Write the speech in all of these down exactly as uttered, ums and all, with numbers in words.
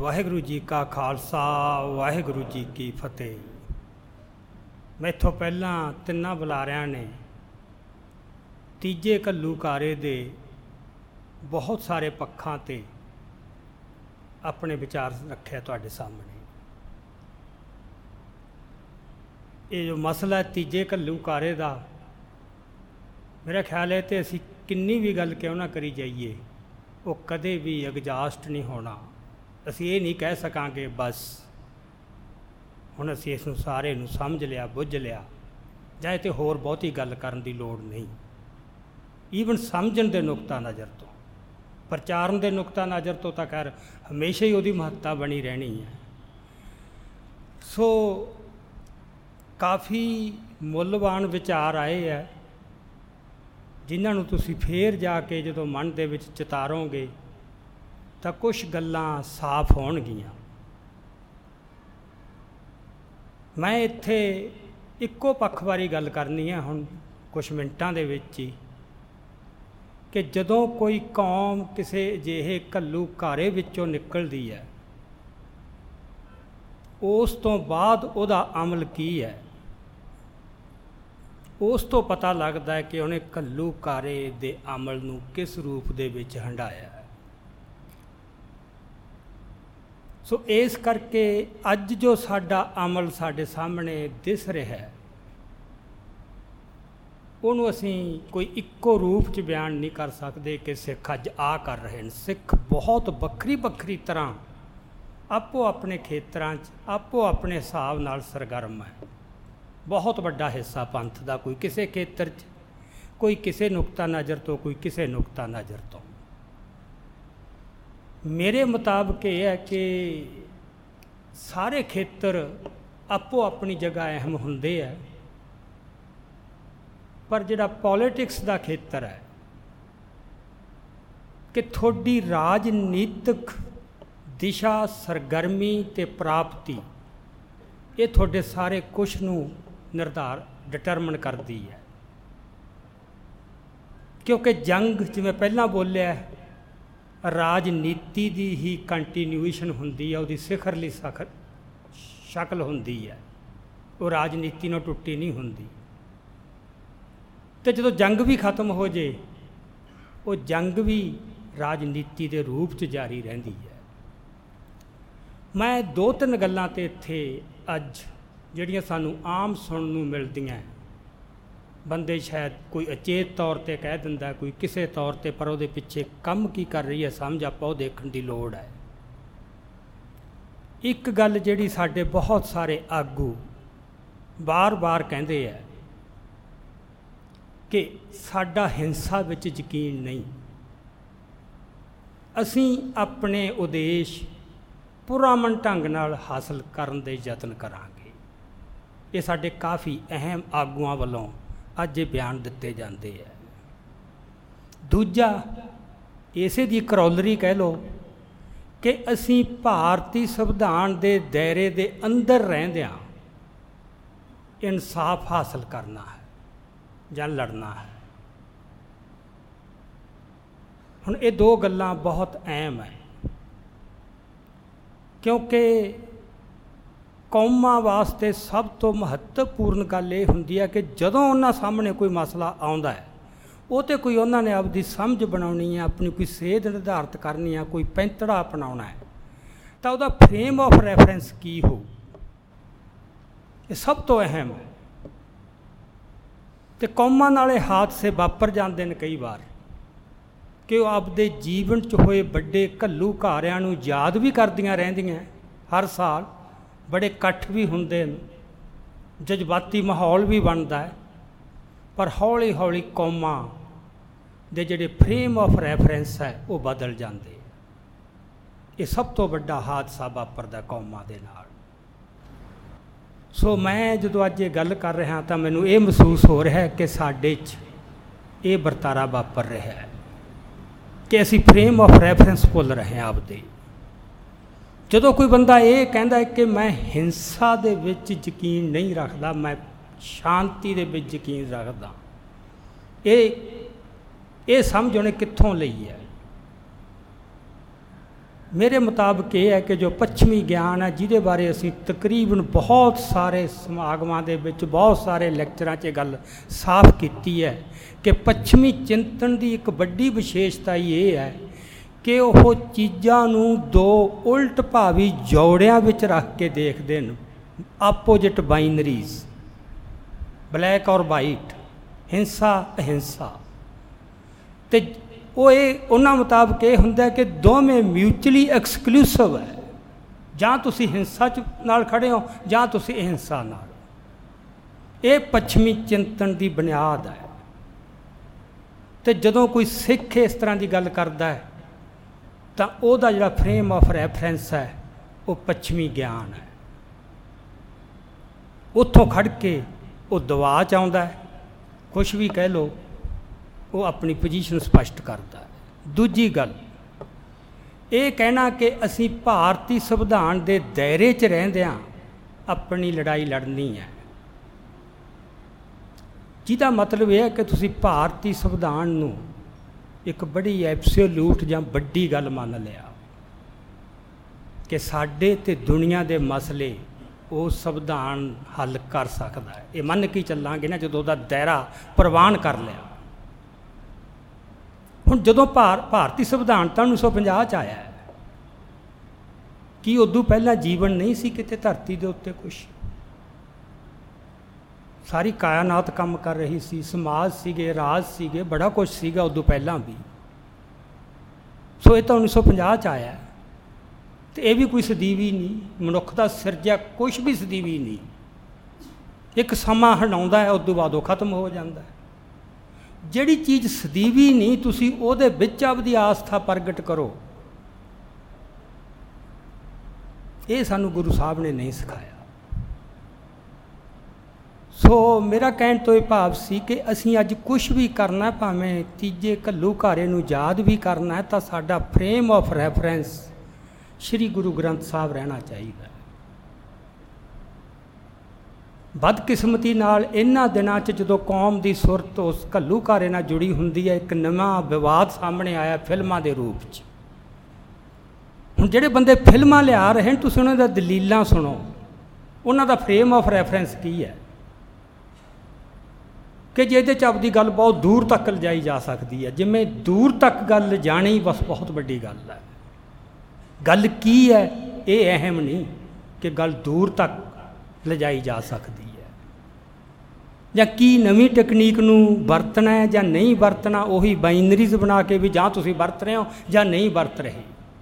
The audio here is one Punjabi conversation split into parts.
ਵਾਹਿਗੁਰੂ ਜੀ ਕਾ ਖਾਲਸਾ ਵਾਹਿਗੁਰੂ ਜੀ ਕੀ ਫਤਿਹ। ਮੈਥੋਂ ਪਹਿਲਾਂ ਤਿੰਨਾਂ ਬੁਲਾਰਿਆਂ ਨੇ ਤੀਜੇ ਘੱਲੂਘਾਰੇ ਦੇ ਬਹੁਤ ਸਾਰੇ ਪੱਖਾਂ 'ਤੇ ਆਪਣੇ ਵਿਚਾਰ ਰੱਖਿਆ ਤੁਹਾਡੇ ਸਾਹਮਣੇ। ਇਹ ਜੋ ਮਸਲਾ ਹੈ ਤੀਜੇ ਘੱਲੂਘਾਰੇ ਦਾ, ਮੇਰਾ ਖਿਆਲ ਹੈ ਤੇ ਅਸੀਂ ਕਿੰਨੀ ਵੀ ਗੱਲ ਕਿਉਂ ਨਾ ਕਰੀ ਜਾਈਏ, ਉਹ ਕਦੇ ਵੀ ਐਗਜ਼ਾਸਟ ਨਹੀਂ ਹੋਣਾ। ਅਸੀਂ ਇਹ ਨਹੀਂ ਕਹਿ ਸਕਾਂਗੇ ਬਸ ਹੁਣ ਅਸੀਂ ਇਸ ਨੂੰ ਸਾਰੇ ਨੂੰ ਸਮਝ ਲਿਆ ਬੁੱਝ ਲਿਆ, ਜਾਂ ਇਹ 'ਤੇ ਹੋਰ ਬਹੁਤੀ ਗੱਲ ਕਰਨ ਦੀ ਲੋੜ ਨਹੀਂ। ਈਵਨ ਸਮਝਣ ਦੇ ਨੁਕਤਾ ਨਜ਼ਰ ਤੋਂ, ਪ੍ਰਚਾਰਨ ਦੇ ਨੁਕਤਾ ਨਜ਼ਰ ਤੋਂ ਤਾਂ ਖੈਰ ਹਮੇਸ਼ਾ ਹੀ ਉਹਦੀ ਮਹੱਤਤਾ ਬਣੀ ਰਹਿਣੀ ਹੈ। ਸੋ ਕਾਫੀ ਮੁੱਲਵਾਨ ਵਿਚਾਰ ਆਏ ਹੈ, ਜਿਨ੍ਹਾਂ ਨੂੰ ਤੁਸੀਂ ਫੇਰ ਜਾ ਕੇ ਜਦੋਂ ਮਨ ਦੇ ਵਿੱਚ ਚਿਤਾਰੋਗੇ ਤਾਂ ਕੁਛ ਗੱਲਾਂ ਸਾਫ਼ ਹੋਣਗੀਆਂ। ਮੈਂ ਇੱਥੇ ਇੱਕੋ ਪੱਖ ਬਾਰੇ ਗੱਲ ਕਰਨੀ ਹੈ ਹੁਣ ਕੁਛ ਮਿੰਟਾਂ ਦੇ ਵਿੱਚ ਹੀ, ਕਿ ਜਦੋਂ ਕੋਈ ਕੌਮ ਕਿਸੇ ਅਜਿਹੇ ਘੱਲੂਘਾਰੇ ਵਿੱਚੋਂ ਨਿਕਲਦੀ ਹੈ, ਉਸ ਤੋਂ ਬਾਅਦ ਉਹਦਾ ਅਮਲ ਕੀ ਹੈ, ਉਸ ਤੋਂ ਪਤਾ ਲੱਗਦਾ ਹੈ ਕਿ ਉਹਨੇ ਘੱਲੂਘਾਰੇ ਦੇ ਅਮਲ ਨੂੰ ਕਿਸ ਰੂਪ ਦੇ ਵਿੱਚ ਹੰਢਾਇਆ ਹੈ। ਸੋ ਇਸ ਕਰਕੇ ਅੱਜ ਜੋ ਸਾਡਾ ਅਮਲ ਸਾਡੇ ਸਾਹਮਣੇ ਦਿਸ ਰਿਹਾ ਹੈ, ਉਹਨੂੰ ਅਸੀਂ ਕੋਈ ਇੱਕੋ ਰੂਪ 'ਚ ਬਿਆਨ ਨਹੀਂ ਕਰ ਸਕਦੇ ਕਿ ਸਿੱਖ ਅੱਜ ਆ ਕਰ ਰਹੇ ਨੇ। ਸਿੱਖ ਬਹੁਤ ਵੱਖਰੀ ਵੱਖਰੀ ਤਰ੍ਹਾਂ ਆਪੋ ਆਪਣੇ ਖੇਤਰਾਂ 'ਚ ਆਪੋ ਆਪਣੇ ਹਿਸਾਬ ਨਾਲ ਸਰਗਰਮ ਹੈ। ਬਹੁਤ ਵੱਡਾ ਹਿੱਸਾ ਪੰਥ ਦਾ ਕੋਈ ਕਿਸੇ ਖੇਤਰ 'ਚ, ਕੋਈ ਕਿਸੇ ਨੁਕਤਾ ਨਜ਼ਰ ਤੋਂ, ਕੋਈ ਕਿਸੇ ਨੁਕਤਾ ਨਜ਼ਰ ਤੋਂ। ਮੇਰੇ ਮੁਤਾਬਕ ਇਹ ਹੈ ਕਿ ਸਾਰੇ ਖੇਤਰ ਆਪੋ ਆਪਣੀ ਜਗ੍ਹਾ ਅਹਿਮ ਹੁੰਦੇ ਹੈ, ਪਰ ਜਿਹੜਾ ਪੋਲੀਟਿਕਸ ਦਾ ਖੇਤਰ ਹੈ ਕਿ ਤੁਹਾਡੀ ਰਾਜਨੀਤਿਕ ਦਿਸ਼ਾ, ਸਰਗਰਮੀ ਅਤੇ ਪ੍ਰਾਪਤੀ, ਇਹ ਤੁਹਾਡੇ ਸਾਰੇ ਕੁਛ ਨੂੰ ਨਿਰਧਾਰ ਡਿਟਰਮਨ ਕਰਦੀ ਹੈ। ਕਿਉਂਕਿ ਜੰਗ, ਜਿਵੇਂ ਪਹਿਲਾਂ ਬੋਲਿਆ, ਰਾਜਨੀਤੀ ਦੀ ਹੀ ਕੰਟੀਨਿਊਏਸ਼ਨ ਹੁੰਦੀ ਹੈ, ਉਹਦੀ ਸਿਖਰਲੀ ਸਖਰ ਸ਼ਕਲ ਹੁੰਦੀ ਹੈ, ਉਹ ਰਾਜਨੀਤੀ ਨਾਲ ਟੁੱਟੀ ਨਹੀਂ ਹੁੰਦੀ। ਅਤੇ ਜਦੋਂ ਜੰਗ ਵੀ ਖਤਮ ਹੋ ਜੇ, ਉਹ ਜੰਗ ਵੀ ਰਾਜਨੀਤੀ ਦੇ ਰੂਪ 'ਚ ਜਾਰੀ ਰਹਿੰਦੀ ਹੈ। ਮੈਂ ਦੋ ਤਿੰਨ ਗੱਲਾਂ 'ਤੇ ਇੱਥੇ ਅੱਜ ਜਿਹੜੀਆਂ ਸਾਨੂੰ ਆਮ ਸੁਣਨ ਨੂੰ ਮਿਲਦੀਆਂ, ਬੰਦੇ ਸ਼ਾਇਦ ਕੋਈ ਅਚੇਤ ਤੌਰ 'ਤੇ ਕਹਿ ਦਿੰਦਾ, ਕੋਈ ਕਿਸੇ ਤੌਰ 'ਤੇ, ਪਰ ਉਹਦੇ ਪਿੱਛੇ ਕੰਮ ਕੀ ਕਰ ਰਹੀ ਹੈ ਸਮਝ ਆਪਾਂ ਉਹ ਦੇਖਣ ਦੀ ਲੋੜ ਹੈ। ਇੱਕ ਗੱਲ ਜਿਹੜੀ ਸਾਡੇ ਬਹੁਤ ਸਾਰੇ ਆਗੂ ਬਾਰ-ਬਾਰ ਕਹਿੰਦੇ ਹੈ ਕਿ ਸਾਡਾ ਹਿੰਸਾ ਵਿੱਚ ਯਕੀਨ ਨਹੀਂ, ਅਸੀਂ ਆਪਣੇ ਉਦੇਸ਼ ਪੁਰਾਮਨ ਢੰਗ ਨਾਲ ਹਾਸਲ ਕਰਨ ਦੇ ਯਤਨ ਕਰਾਂਗੇ। ਇਹ ਸਾਡੇ ਕਾਫੀ ਅਹਿਮ ਆਗੂਆਂ ਵੱਲੋਂ ਅੱਜ ਇਹ ਬਿਆਨ ਦਿੱਤੇ ਜਾਂਦੇ ਹੈ। ਦੂਜਾ, ਇਸੇ ਦੀ ਕਰੌਲਰੀ ਕਹਿ ਲਓ ਕਿ ਅਸੀਂ ਭਾਰਤੀ ਸੰਵਿਧਾਨ ਦੇ ਦਾਇਰੇ ਦੇ ਅੰਦਰ ਰਹਿੰਦਿਆਂ ਇਨਸਾਫ ਹਾਸਲ ਕਰਨਾ ਹੈ ਜਾਂ ਲੜਨਾ ਹੈ। ਹੁਣ ਇਹ ਦੋ ਗੱਲਾਂ ਬਹੁਤ ਅਹਿਮ ਹੈ, ਕਿਉਂਕਿ ਕੌਮਾਂ ਵਾਸਤੇ ਸਭ ਤੋਂ ਮਹੱਤਵਪੂਰਨ ਗੱਲ ਇਹ ਹੁੰਦੀ ਹੈ ਕਿ ਜਦੋਂ ਉਹਨਾਂ ਸਾਹਮਣੇ ਕੋਈ ਮਸਲਾ ਆਉਂਦਾ ਹੈ, ਉਹ 'ਤੇ ਕੋਈ ਉਹਨਾਂ ਨੇ ਆਪਦੀ ਸਮਝ ਬਣਾਉਣੀ ਹੈ, ਆਪਣੀ ਕੋਈ ਸੇਧ ਨਿਰਧਾਰਿਤ ਕਰਨੀ ਹੈ, ਕੋਈ ਪੈਂਤੜਾ ਅਪਣਾਉਣਾ ਹੈ, ਤਾਂ ਉਹਦਾ ਫਰੇਮ ਆਫ ਰੈਫਰੈਂਸ ਕੀ ਹੋਊ, ਇਹ ਸਭ ਤੋਂ ਅਹਿਮ ਹੈ। ਅਤੇ ਕੌਮਾਂ ਨਾਲ ਇਹ ਹਾਦਸੇ ਵਾਪਰ ਜਾਂਦੇ ਨੇ ਕਈ ਵਾਰ ਕਿ ਉਹ ਆਪਦੇ ਜੀਵਨ 'ਚ ਹੋਏ ਵੱਡੇ ਘੱਲੂਘਾਰਿਆਂ ਨੂੰ ਯਾਦ ਵੀ ਕਰਦੀਆਂ ਰਹਿੰਦੀਆਂ ਹਰ ਸਾਲ, ਬੜੇ ਇਕੱਠ ਵੀ ਹੁੰਦੇ ਨੇ, ਜਜ਼ਬਾਤੀ ਮਾਹੌਲ ਵੀ ਬਣਦਾ ਹੈ, ਪਰ ਹੌਲੀ ਹੌਲੀ ਕੌਮਾਂ ਦੇ ਜਿਹੜੇ ਫਰੇਮ ਆਫ ਰੈਫਰੈਂਸ ਹੈ ਉਹ ਬਦਲ ਜਾਂਦੇ। ਇਹ ਸਭ ਤੋਂ ਵੱਡਾ ਹਾਦਸਾ ਵਾਪਰਦਾ ਕੌਮਾਂ ਦੇ ਨਾਲ। ਸੋ ਮੈਂ ਜਦੋਂ ਅੱਜ ਇਹ ਗੱਲ ਕਰ ਰਿਹਾ ਤਾਂ ਮੈਨੂੰ ਇਹ ਮਹਿਸੂਸ ਹੋ ਰਿਹਾ ਕਿ ਸਾਡੇ 'ਚ ਇਹ ਵਰਤਾਰਾ ਵਾਪਰ ਰਿਹਾ ਹੈ ਕਿ ਅਸੀਂ ਫਰੇਮ ਆਫ ਰੈਫਰੈਂਸ ਭੁੱਲ ਰਹੇ ਹਾਂ ਆਪਦੇ। ਜਦੋਂ ਕੋਈ ਬੰਦਾ ਇਹ ਕਹਿੰਦਾ ਹੈ ਕਿ ਮੈਂ ਹਿੰਸਾ ਦੇ ਵਿੱਚ ਯਕੀਨ ਨਹੀਂ ਰੱਖਦਾ, ਮੈਂ ਸ਼ਾਂਤੀ ਦੇ ਵਿੱਚ ਯਕੀਨ ਰੱਖਦਾ, ਇਹ ਇਹ ਸਮਝ ਉਹਨੇ ਕਿੱਥੋਂ ਲਈ ਹੈ। ਮੇਰੇ ਮੁਤਾਬਕ ਇਹ ਹੈ ਕਿ ਜੋ ਪੱਛਮੀ ਗਿਆਨ ਹੈ, ਜਿਹਦੇ ਬਾਰੇ ਅਸੀਂ ਤਕਰੀਬਨ ਬਹੁਤ ਸਾਰੇ ਸਮਾਗਮਾਂ ਦੇ ਵਿੱਚ, ਬਹੁਤ ਸਾਰੇ ਲੈਕਚਰਾਂ 'ਚ ਇਹ ਗੱਲ ਸਾਫ਼ ਕੀਤੀ ਹੈ ਕਿ ਪੱਛਮੀ ਚਿੰਤਨ ਦੀ ਇੱਕ ਵੱਡੀ ਵਿਸ਼ੇਸ਼ਤਾ ਹੀ ਇਹ ਹੈ ਕਿ ਉਹ ਚੀਜ਼ਾਂ ਨੂੰ ਦੋ ਉਲਟ ਭਾਵੀ ਜੋੜਿਆਂ ਵਿੱਚ ਰੱਖ ਕੇ ਦੇਖਦੇ ਨੇ, ਆਪੋਜਿਟ ਬਾਈਨਰੀਜ਼, ਬਲੈਕ ਔਰ ਵਾਈਟ, ਹਿੰਸਾ ਅਹਿੰਸਾ। ਅਤੇ ਉਹ ਇਹ ਉਹਨਾਂ ਮੁਤਾਬਕ ਇਹ ਹੁੰਦਾ ਕਿ ਦੋਵੇਂ ਮਿਊਚੁਅਲੀ ਐਕਸਕਲੂਸਿਵ ਹੈ, ਜਾਂ ਤੁਸੀਂ ਹਿੰਸਾ 'ਚ ਨਾਲ ਖੜ੍ਹੇ ਹੋ ਜਾਂ ਤੁਸੀਂ ਅਹਿੰਸਾ ਨਾਲ। ਇਹ ਪੱਛਮੀ ਚਿੰਤਨ ਦੀ ਬੁਨਿਆਦ ਹੈ। ਅਤੇ ਜਦੋਂ ਕੋਈ ਸਿੱਖ ਇਸ ਤਰ੍ਹਾਂ ਦੀ ਗੱਲ ਕਰਦਾ ਹੈ ਤਾਂ ਉਹਦਾ ਜਿਹੜਾ ਫਰੇਮ ਆਫ ਰੈਫਰੈਂਸ ਹੈ ਉਹ ਪੱਛਮੀ ਗਿਆਨ ਹੈ। ਉੱਥੋਂ ਖੜ੍ਹ ਕੇ ਉਹ ਦਵਾ 'ਚ ਆਉਂਦਾ ਹੈ, ਕੁਛ ਵੀ ਕਹਿ ਲਓ, ਉਹ ਆਪਣੀ ਪੋਜੀਸ਼ਨ ਸਪਸ਼ਟ ਕਰਦਾ ਹੈ। ਦੂਜੀ ਗੱਲ ਇਹ ਕਹਿਣਾ ਕਿ ਅਸੀਂ ਭਾਰਤੀ ਸੰਵਿਧਾਨ ਦੇ ਦਾਇਰੇ 'ਚ ਰਹਿੰਦਿਆਂ ਆਪਣੀ ਲੜਾਈ ਲੜਨੀ ਹੈ, ਜਿਹਦਾ ਮਤਲਬ ਇਹ ਹੈ ਕਿ ਤੁਸੀਂ ਭਾਰਤੀ ਸੰਵਿਧਾਨ ਨੂੰ ਇੱਕ ਬੜੀ ਐਬਸੋਲੂਟ ਜਾਂ ਵੱਡੀ ਗੱਲ ਮੰਨ ਲਿਆ ਕਿ ਸਾਡੇ ਅਤੇ ਦੁਨੀਆ ਦੇ ਮਸਲੇ ਉਹ ਸੰਵਿਧਾਨ ਹੱਲ ਕਰ ਸਕਦਾ ਹੈ। ਇਹ ਮੰਨ ਕੇ ਚੱਲਾਂਗੇ ਨਾ ਜਦੋਂ ਉਹਦਾ ਦਾਇਰਾ ਪ੍ਰਵਾਨ ਕਰ ਲਿਆ। ਹੁਣ ਜਦੋਂ ਭਾਰ ਭਾਰਤੀ ਸੰਵਿਧਾਨ ਤਾਂ ਉੱਨੀ ਸੌ ਪੰਜਾਹ 'ਚ ਆਇਆ ਹੈ, ਕੀ ਉਦੋਂ ਪਹਿਲਾਂ ਜੀਵਨ ਨਹੀਂ ਸੀ ਕਿਤੇ ਧਰਤੀ ਦੇ ਉੱਤੇ? ਕੁਛ ਸਾਰੀ ਕਾਇਨਾਤ ਕੰਮ ਕਰ ਰਹੀ ਸੀ, ਸਮਾਜ ਸੀਗੇ, ਰਾਜ ਸੀਗੇ, ਬੜਾ ਕੁਛ ਸੀਗਾ ਉਦੋਂ ਪਹਿਲਾਂ ਵੀ। ਸੋ ਇਹ ਤਾਂ ਉੱਨੀ ਸੌ ਪੰਜਾਹ 'ਚ ਆਇਆ ਅਤੇ ਇਹ ਵੀ ਕੋਈ ਸਦੀਵੀ ਨਹੀਂ, ਮਨੁੱਖ ਦਾ ਸਿਰਜਿਆ ਕੁਛ ਵੀ ਸਦੀਵੀ ਨਹੀਂ। ਇੱਕ ਸਮਾਂ ਹੰਡਾਉਂਦਾ ਹੈ, ਉਦੋਂ ਬਾਅਦ ਉਹ ਖਤਮ ਹੋ ਜਾਂਦਾ ਹੈ। ਜਿਹੜੀ ਚੀਜ਼ ਸਦੀਵੀ ਨਹੀਂ, ਤੁਸੀਂ ਉਹਦੇ ਵਿੱਚ ਆਪਦੀ ਆਸਥਾ ਪ੍ਰਗਟ ਕਰੋ। ਇਹ ਸਾਨੂੰ ਗੁਰੂ ਸਾਹਿਬ ਨੇ ਨਹੀਂ ਸਿਖਾਇਆ। ਸੋ ਮੇਰਾ ਕਹਿਣ ਤੋਂ ਇਹ ਭਾਵ ਸੀ ਕਿ ਅਸੀਂ ਅੱਜ ਕੁਛ ਵੀ ਕਰਨਾ, ਭਾਵੇਂ ਤੀਜੇ ਘੱਲੂਘਾਰੇ ਨੂੰ ਯਾਦ ਵੀ ਕਰਨਾ ਹੈ, ਤਾਂ ਸਾਡਾ frame of reference Shri Guru Granth Sahib ਰਹਿਣਾ ਚਾਹੀਦਾ। ਬਦਕਿਸਮਤੀ ਨਾਲ ਇਹਨਾਂ ਦਿਨਾਂ 'ਚ ਜਦੋਂ ਕੌਮ ਦੀ ਸੁਰਤ ਉਸ ਘੱਲੂਘਾਰੇ ਨਾਲ ਜੁੜੀ ਹੁੰਦੀ ਹੈ, ਇੱਕ ਨਵਾਂ ਵਿਵਾਦ ਸਾਹਮਣੇ ਆਇਆ ਫਿਲਮਾਂ ਦੇ ਰੂਪ 'ਚ। ਹੁਣ ਜਿਹੜੇ ਬੰਦੇ ਫਿਲਮਾਂ ਲਿਆ ਰਹੇ ਨੇ, ਤੁਸੀਂ ਉਹਨਾਂ ਦੀਆਂ ਦਲੀਲਾਂ ਸੁਣੋ, ਉਹਨਾਂ ਦਾ ਫਰੇਮ ਆਫ ਰੈਫਰੈਂਸ ਕੀ ਹੈ ਕਿ ਜੇ ਇਹਦੇ 'ਚ ਆਪਦੀ ਗੱਲ ਬਹੁਤ ਦੂਰ ਤੱਕ ਲਿਜਾਈ ਜਾ ਸਕਦੀ ਹੈ। ਜਿਵੇਂ ਦੂਰ ਤੱਕ ਗੱਲ ਲਿਜਾਣੀ ਬਸ ਬਹੁਤ ਵੱਡੀ ਗੱਲ ਹੈ। ਗੱਲ ਕੀ ਹੈ ਇਹ ਅਹਿਮ ਨਹੀਂ ਕਿ ਗੱਲ ਦੂਰ ਤੱਕ ਲਿਜਾਈ ਜਾ ਸਕਦੀ ਹੈ, ਜਾਂ ਕੀ ਨਵੀਂ ਟੈਕਨੀਕ ਨੂੰ ਵਰਤਣਾ ਹੈ ਜਾਂ ਨਹੀਂ ਵਰਤਣਾ। ਉਹੀ ਬਾਈਨਰੀਜ਼ ਬਣਾ ਕੇ ਵੀ ਜਾਂ ਤੁਸੀਂ ਵਰਤ ਰਹੇ ਹੋ ਜਾਂ ਨਹੀਂ ਵਰਤ ਰਹੇ।